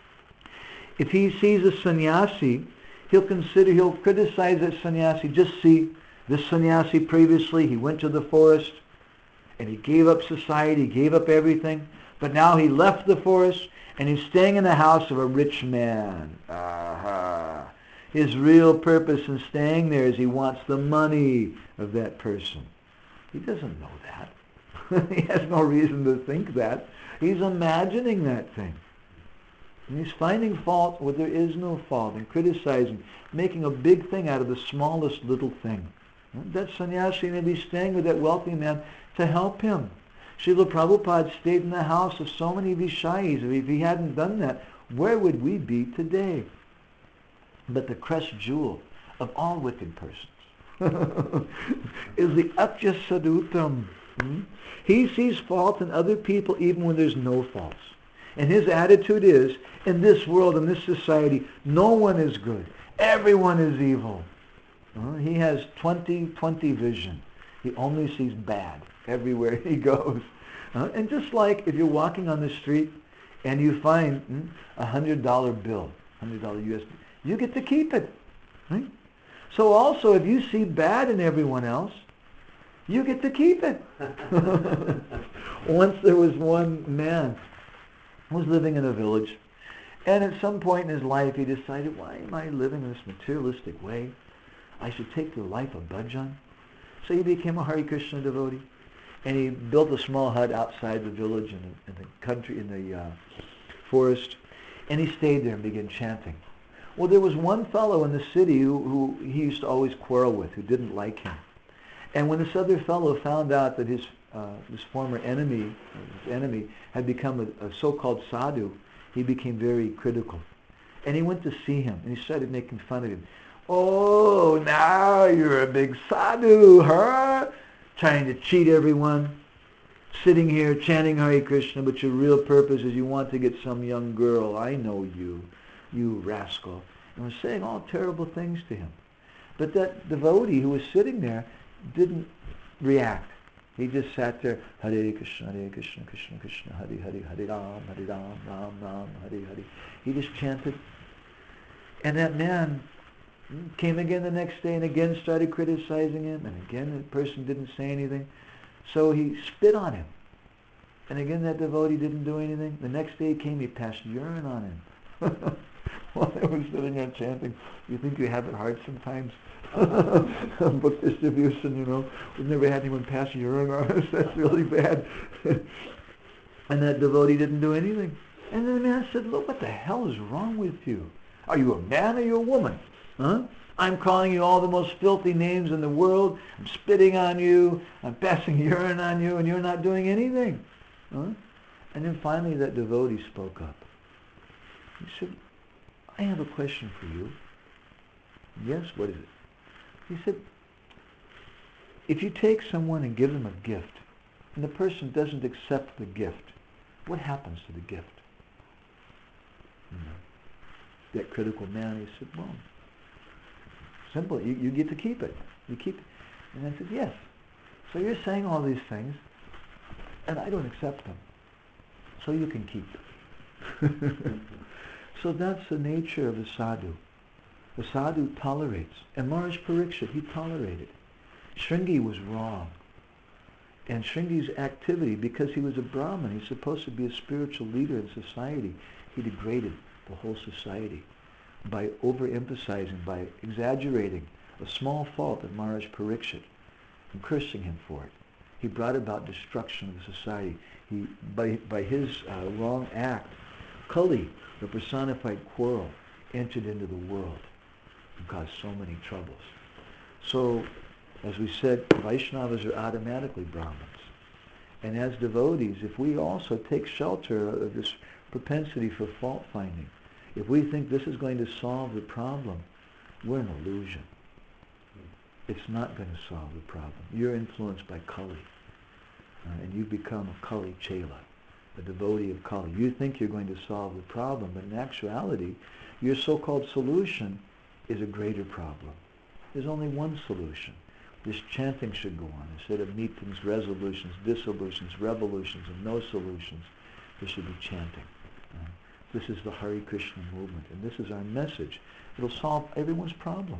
If he sees a sannyasi, he'll criticize that sannyasi. Just see, this sannyasi previously, he went to the forest and he gave up society, gave up everything, but now he left the forest and he's staying in the house of a rich man. His real purpose in staying there is he wants the money of that person. He doesn't know that. He has no reason to think that. He's imagining that thing. And he's finding fault where there is no fault and criticizing, making a big thing out of the smallest little thing. That sannyasi may be staying with that wealthy man to help him. Srila Prabhupada stayed in the house of so many Vishayis. If he hadn't done that, where would we be today? But the crest jewel of all wicked persons is the Atyasaduttam. He sees fault in other people even when there's no faults. And his attitude is, in this world, in this society, no one is good. Everyone is evil. He has 20/20 vision. He only sees bad everywhere he goes. And just like if you're walking on the street and you find $100 bill, $100 USD, you get to keep it. Right? So also, if you see bad in everyone else, you get to keep it. Once there was one man who was living in a village, and at some point in his life he decided, why am I living in this materialistic way? I should take the life of bhajan. So he became a Hare Krishna devotee, and he built a small hut outside the village in the country, in the forest, and he stayed there and began chanting. Well, there was one fellow in the city who he used to always quarrel with, who didn't like him. And when this other fellow found out that his former enemy, had become a so-called sadhu, he became very critical. And he went to see him, and he started making fun of him. Oh, now you're a big sadhu, huh? Trying to cheat everyone, sitting here chanting Hare Krishna, but your real purpose is you want to get some young girl. I know you, you rascal. And was saying all terrible things to him. But that devotee who was sitting there didn't react. He just sat there, Hare Krishna, Krishna Krishna, Hare Hare, Hare Ram, Ram Ram, Hare Hare. He just chanted. And that man came again the next day and again started criticizing him, and again the person didn't say anything. So he spit on him. And again that devotee didn't do anything. The next day he came, he passed urine on him. While I was sitting there chanting, you think you have it hard sometimes? Book distribution, we've never had anyone pass urine on us. That's really bad. And that devotee didn't do anything. And then the man said, look, what the hell is wrong with you? Are you a man or you a woman? Huh? I'm calling you all the most filthy names in the world. I'm spitting on you. I'm passing urine on you, and you're not doing anything. Huh? And then finally that devotee spoke up. He said, I have a question for you. Yes, what is it? He said, if you take someone and give them a gift, and the person doesn't accept the gift, what happens to the gift? That critical man, he said, well, simple, you get to keep it. You keep it. And I said, yes. So you're saying all these things, and I don't accept them. So you can keep it. So that's the nature of the sadhu. The sadhu tolerates. And Maharaj Parikshit, he tolerated. Shringi was wrong. And Shringi's activity, because he was a Brahmin, he's supposed to be a spiritual leader in society, he degraded the whole society by overemphasizing, by exaggerating a small fault of Maharaj Parikshit and cursing him for it. He brought about destruction of the society. By his wrong act, Kali, the personified quarrel, entered into the world and caused so many troubles. So, as we said, Vaishnavas are automatically Brahmins. And as devotees, if we also take shelter of this propensity for fault-finding, if we think this is going to solve the problem, we're an illusion. It's not going to solve the problem. You're influenced by Kali. And you become a Kali Chela, a devotee of Kali. You think you're going to solve the problem, but in actuality, your so-called solution is a greater problem. There's only one solution. This chanting should go on. Instead of meetings, resolutions, dissolutions, revolutions, and no solutions, there should be chanting. This is the Hare Krishna movement, and this is our message. It'll solve everyone's problem.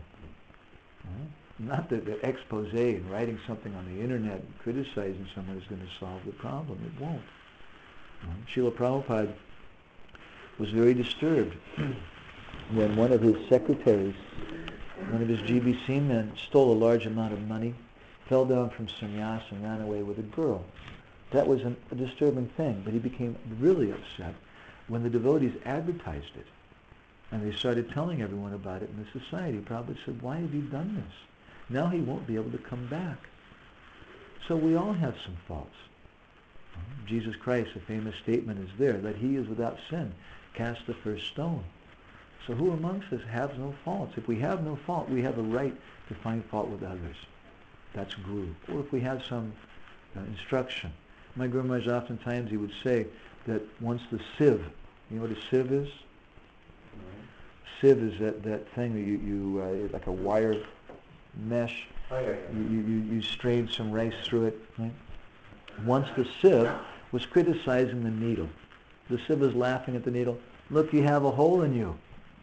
Not that the expose and writing something on the internet and criticizing someone is going to solve the problem. It won't. Srila Prabhupada was very disturbed when one of his secretaries, one of his GBC men, stole a large amount of money, fell down from sannyas and ran away with a girl. That was a disturbing thing, but he became really upset when the devotees advertised it. And they started telling everyone about it in the society. Prabhupada said, why have you done this? Now he won't be able to come back. So we all have some faults. Jesus Christ, a famous statement is there, that he is without sin. Cast the first stone. So who amongst us has no faults? If we have no fault, we have a right to find fault with others. That's guru. Or if we have some instruction. My Guru Maharaj oftentimes he would say that once the sieve, you know what a sieve is? Sieve is that thing that you like a wire mesh Oh, yeah. You strained some rice through it. Right? Once the sieve was criticizing the needle. The sieve was laughing at the needle. Look, you have a hole in you.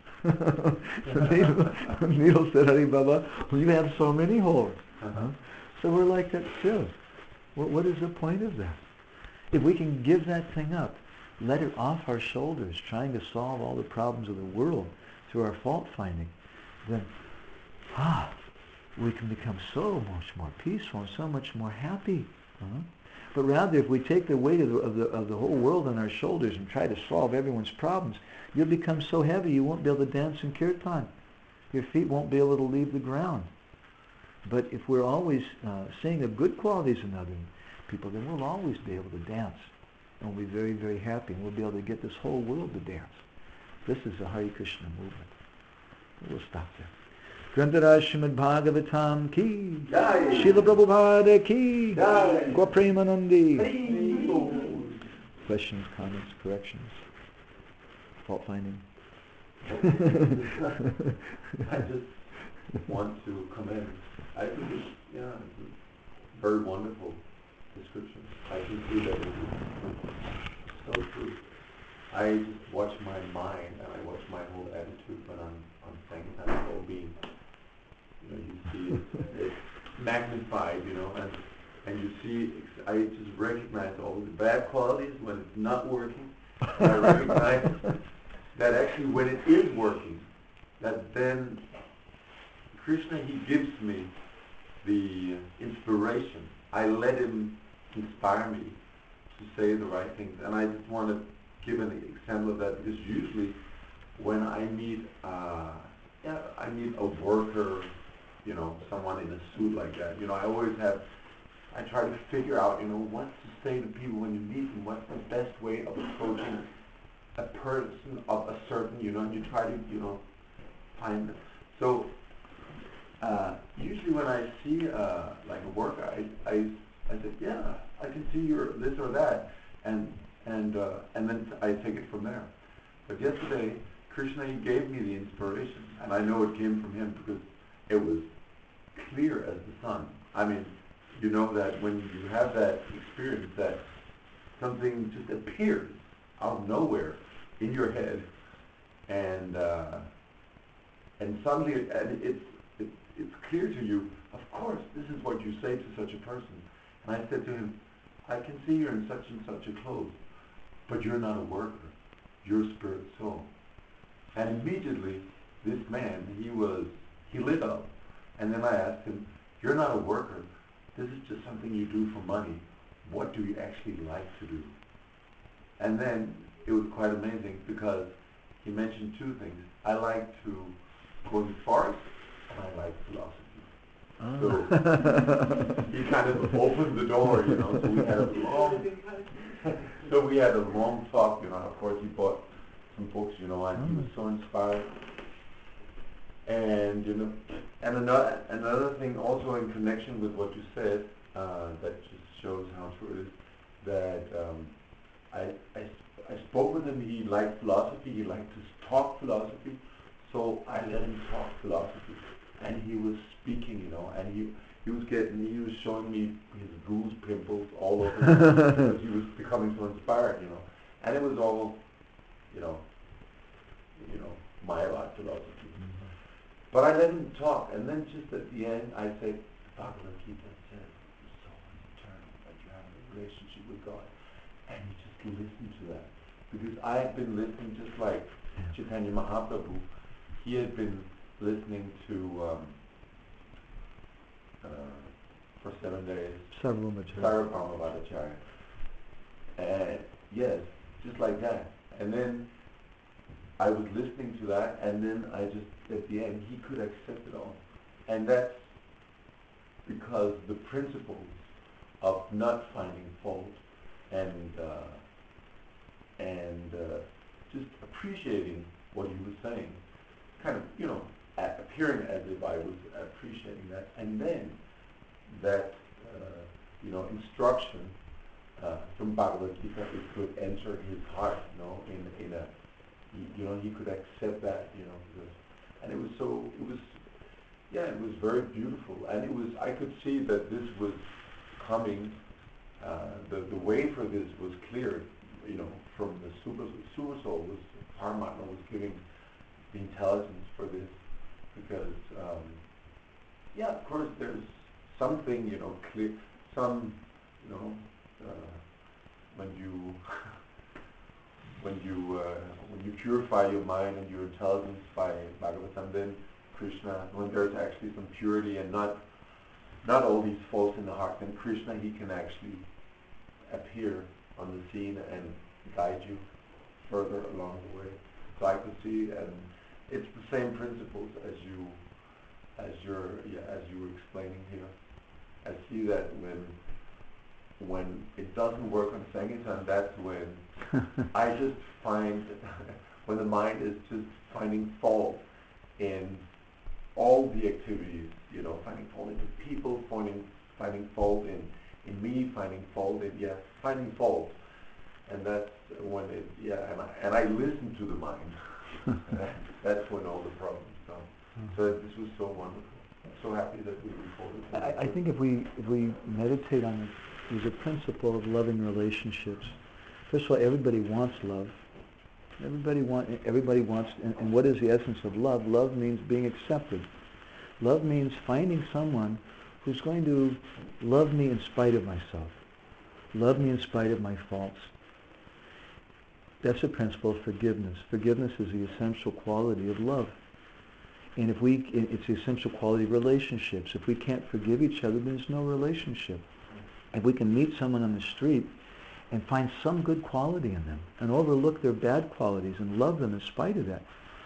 the needle said, Hari Baba, you have so many holes. So we're like that sieve. What is the point of that? If we can give that thing up, let it off our shoulders, trying to solve all the problems of the world through our fault finding, then we can become so much more peaceful and so much more happy. But rather, if we take the weight of the whole world on our shoulders and try to solve everyone's problems, you'll become so heavy you won't be able to dance in kirtan. Your feet won't be able to leave the ground. But if we're always seeing the good qualities in other people, then we'll always be able to dance. And we'll be very, very happy. And we'll be able to get this whole world to dance. This is the Hare Krishna movement. We'll stop there. Grantharaj Srimad Bhagavatam ki, Srila Prabhupada ki, Gaur Premanandi. Questions, comments, corrections, fault finding? I just want to commend. I think it's very wonderful description. I can see that it's so true. I just watch my mind and I watch my whole attitude when I'm saying that whole being. You see it's magnified, and you see, I just recognize all the bad qualities when it's not working. And I recognize that actually when it is working, that then Krishna, he gives me the inspiration. I let him inspire me to say the right things. And I just want to give an example of that, because usually when I meet a worker, someone in a suit like that, I try to figure out, what to say to people when you meet them, what's the best way of approaching a person of a certain, and you try to, find them. So, usually when I see, like a worker, I said, yeah, I can see you're this or that, and then I take it from there. But yesterday, Krishna, he gave me the inspiration, and I know it came from him because it was clear as the sun. I mean, you know that when you have that experience that something just appears out of nowhere in your head, and suddenly it's clear to you. Of course, this is what you say to such a person. And I said to him, I can see you're in such and such a clothes, but you're not a worker. You're a spirit soul. And immediately, this man, he lit up. And then I asked him, you're not a worker. This is just something you do for money. What do you actually like to do? And then it was quite amazing because he mentioned two things. I like to go in the forest, and I like philosophy. So he kind of opened the door, so we had a long talk, Of course, he bought some books, and he was so inspired. And and another thing also in connection with what you said, that just shows how true it is, that I spoke with him. He liked philosophy. He liked to talk philosophy. So I let him talk philosophy, and he was speaking, and he was showing me his bruise pimples all over him because he was becoming so inspired, and it was all, Mayavad philosophy. But I let him talk, and then just at the end, I said, Bhagavad Gita says, your soul is eternal, that you have a relationship with God. And he just listened to that. Because I had been listening just like Chaitanya Mahaprabhu. He had been listening to, for 7 days, Sarvabhauma Bhattacharya. And yes, just like that. And then I was listening to that, and then I just, at the end, he could accept it all. And that's because the principles of not finding fault and just appreciating what he was saying, kind of, appearing as if I was appreciating that, and then that, instruction from Bhagavad Gita, it could enter his heart, in a, he could accept that, because, and it was Yeah, it was very beautiful, and I could see that this was coming, the way for this was clear, from the super soul was, Paramatma was giving the intelligence for this, because, yeah, of course there's something, clear, some, when you, when you purify your mind and your intelligence by Bhagavatam, then Krishna, when there's actually some purity and not all these faults in the heart, then Krishna, he can actually appear on the scene and guide you further along the way. So I could see, and it's the same principles as you were explaining here. I see that when it doesn't work on Sankirtan, that's when I just find when the mind is just finding fault in all the activities, finding fault in the people, finding fault in me, finding fault, and that's when and I listen to the mind. That's when all the problems come. So this was so wonderful. I'm so happy that we recorded. I think if we meditate on it, there's a principle of loving relationships. First of all, everybody wants love. Everybody wants, and what is the essence of love? Love means being accepted. Love means finding someone who's going to love me in spite of myself, love me in spite of my faults. That's the principle of forgiveness. Forgiveness is the essential quality of love. And it's the essential quality of relationships. If we can't forgive each other, then there's no relationship. If we can meet someone on the street and find some good quality in them and overlook their bad qualities and love them in spite of that,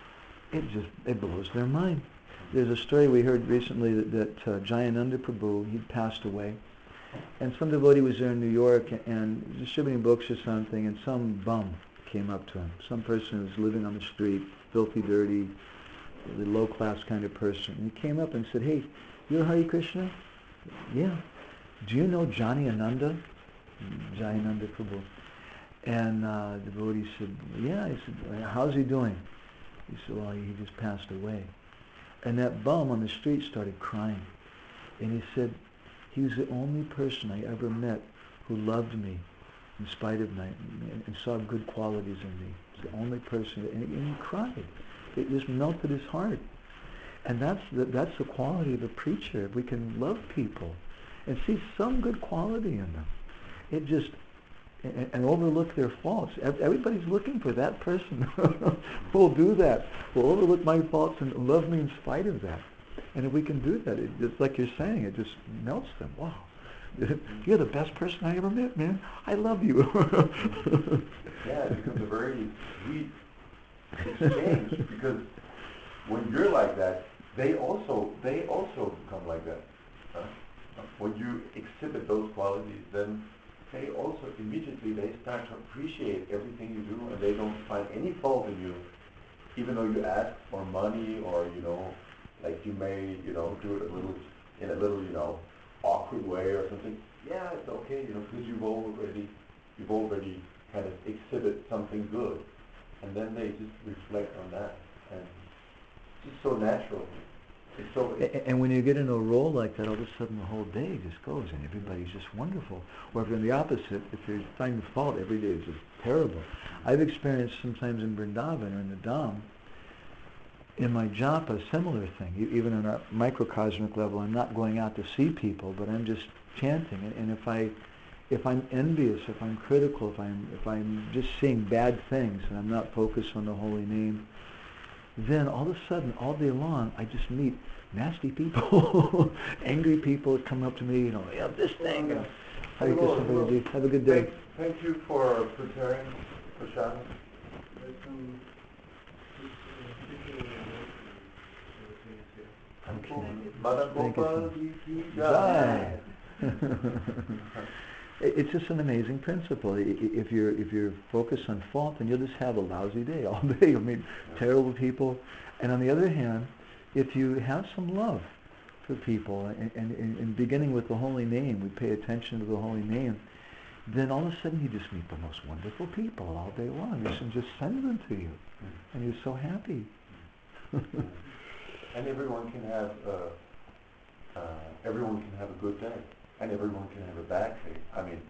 it blows their mind. There's a story we heard recently that Jayananda Prabhu, he'd passed away, and some devotee was there in New York and distributing books or something, and some bum came up to him, some person who was living on the street, filthy, dirty, really low-class kind of person. And he came up and said, "Hey, you're Hare Krishna?" "Yeah." "Do you know Johnny Ananda?" Jayananda Prabhu. And the devotee said, "Yeah." He said, "How's he doing?" He said, "Well, he just passed away." And that bum on the street started crying. And he said, "He was the only person I ever met who loved me in spite of me and saw good qualities in me. It's the only person." And he cried. It just melted his heart. And that's the quality of a preacher. If we can love people and see some good quality in them, and overlook their faults. Everybody's looking for that person who will do that, will overlook my faults and love me in spite of that. And if we can do that, it's like you're saying, it just melts them. Wow, you're the best person I ever met, man. I love you. Yeah, it becomes a very sweet exchange, because when you're like that, they also become like that. When you exhibit those qualities, then they also immediately start to appreciate everything you do, and they don't find any fault in you, even though you ask for money, or like you may do it in a little awkward way or something. Yeah, it's okay, because you've already kind of exhibit something good, and then they just reflect on that, and it's just so natural. And when you get into a role like that, all of a sudden the whole day just goes, and everybody's just wonderful. Or if you're in the opposite, if you find the fault, every day is just terrible. I've experienced sometimes in Vrindavan or in the Dham, in my japa, a similar thing. Even on a microcosmic level, I'm not going out to see people, but I'm just chanting. And if I'm envious, if I'm critical, if I'm just seeing bad things and I'm not focused on the holy name, then all of a sudden, all day long, I just meet nasty people, angry people that come up to me, this thing. And Hare Krishna, have a good day. Thank you for preparing Prashad. Okay. It's just an amazing principle. If you're focused on fault, then you'll just have a lousy day all day. You'll meet terrible people. And on the other hand, if you have some love for people, and beginning with the holy name, we pay attention to the holy name, then all of a sudden you just meet the most wonderful people all day long. You should just send them to you, and you're so happy. And everyone can have a good day, and everyone can have a bad day. I mean,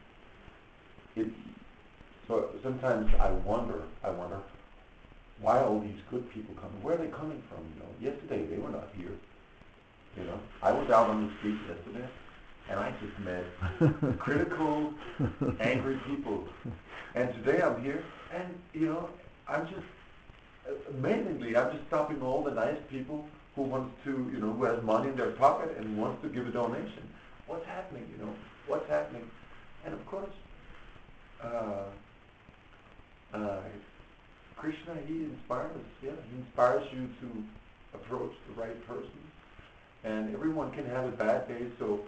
so sometimes I wonder why all these good people coming? Where are they coming from? Yesterday they were not here. I was out on the street yesterday, and I just met critical, angry people. And today I'm here, and I'm just amazingly, I'm just stopping all the nice people who wants to, who has money in their pocket and wants to give a donation. What's happening? What's happening? And of course, Krishna, he inspires. Yeah, he inspires you to approach the right person. And everyone can have a bad day, so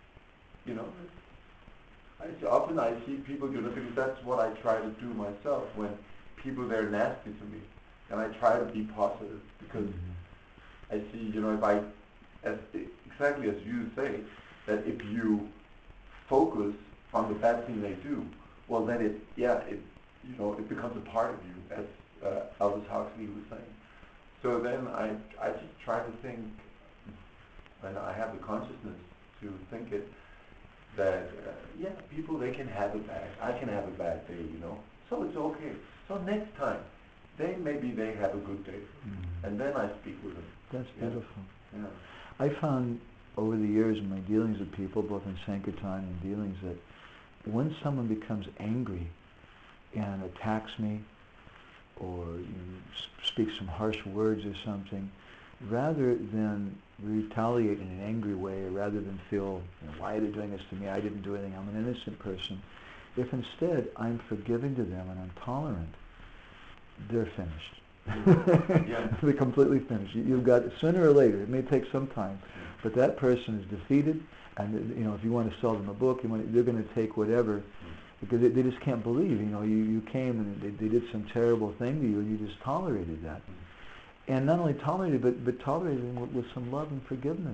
often I see people, because that's what I try to do myself. When people they're nasty to me, and I try to be positive, because I see, if I, exactly as you say, that if you focus on the bad thing they do, well then it becomes a part of you, as Aldous Huxley was saying. So then I just try to think, and I have the consciousness to think it, that people, they can have I can have a bad day, so it's okay. So next time, maybe they have a good day, and then I speak with them. That's beautiful. Yeah. I found over the years in my dealings with people, both in Sankirtan and dealings, that when someone becomes angry and attacks me, or speaks some harsh words or something, rather than retaliate in an angry way, or rather than feel, why are they doing this to me? I didn't do anything. I'm an innocent person. If instead I'm forgiving to them and I'm tolerant, they're finished. Yeah. They're completely finished. You've got, sooner or later, it may take some time, but that person is defeated. And if you want to sell them a book, they're going to take whatever, because they just can't believe. You came and they did some terrible thing to you, and you just tolerated that. And not only tolerated, but tolerated with some love and forgiveness.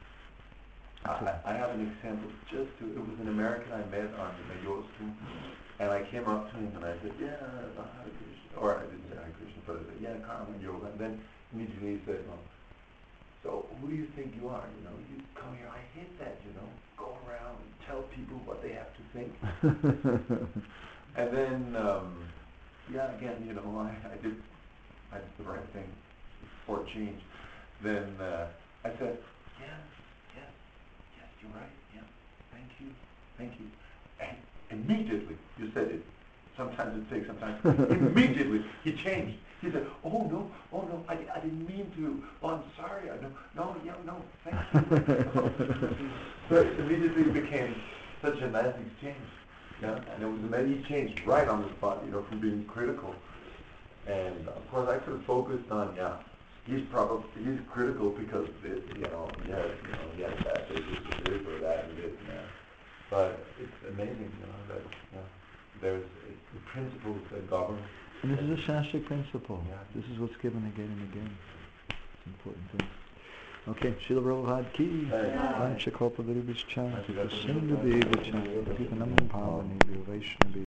I have an example. It was an American I met on the yoga school, and I came up to him and I said, Hare Krishna, or I didn't say Hare Krishna, but I said, Karma Yoga. And then immediately he said, so who do you think you are? You come here. I hate that. Go around and tell people what they have to think. And then, again, I did the right thing for a change. Then I said, yes, you're right. Yeah, thank you. And immediately, you said it. Sometimes it takes some time. Immediately, he changed. He said, oh no, I didn't mean to. Oh, I'm sorry. No, thank you. So it immediately became such a nice exchange. Yeah, and it was amazing. He changed right on the spot, from being critical. And of course, I could have focused on, he's critical because this, he had that, this or that, and this and that. But it's amazing, that there's the principles that govern. And this is a Shastra principle. Yeah. This is what's given again and again. It's an important thing. Okay, Srila Prabhupada ki, Vancha Kalpatarubhishcha, Sindhu Devi Cha, Pitanam Bhavani, Vaishnavi.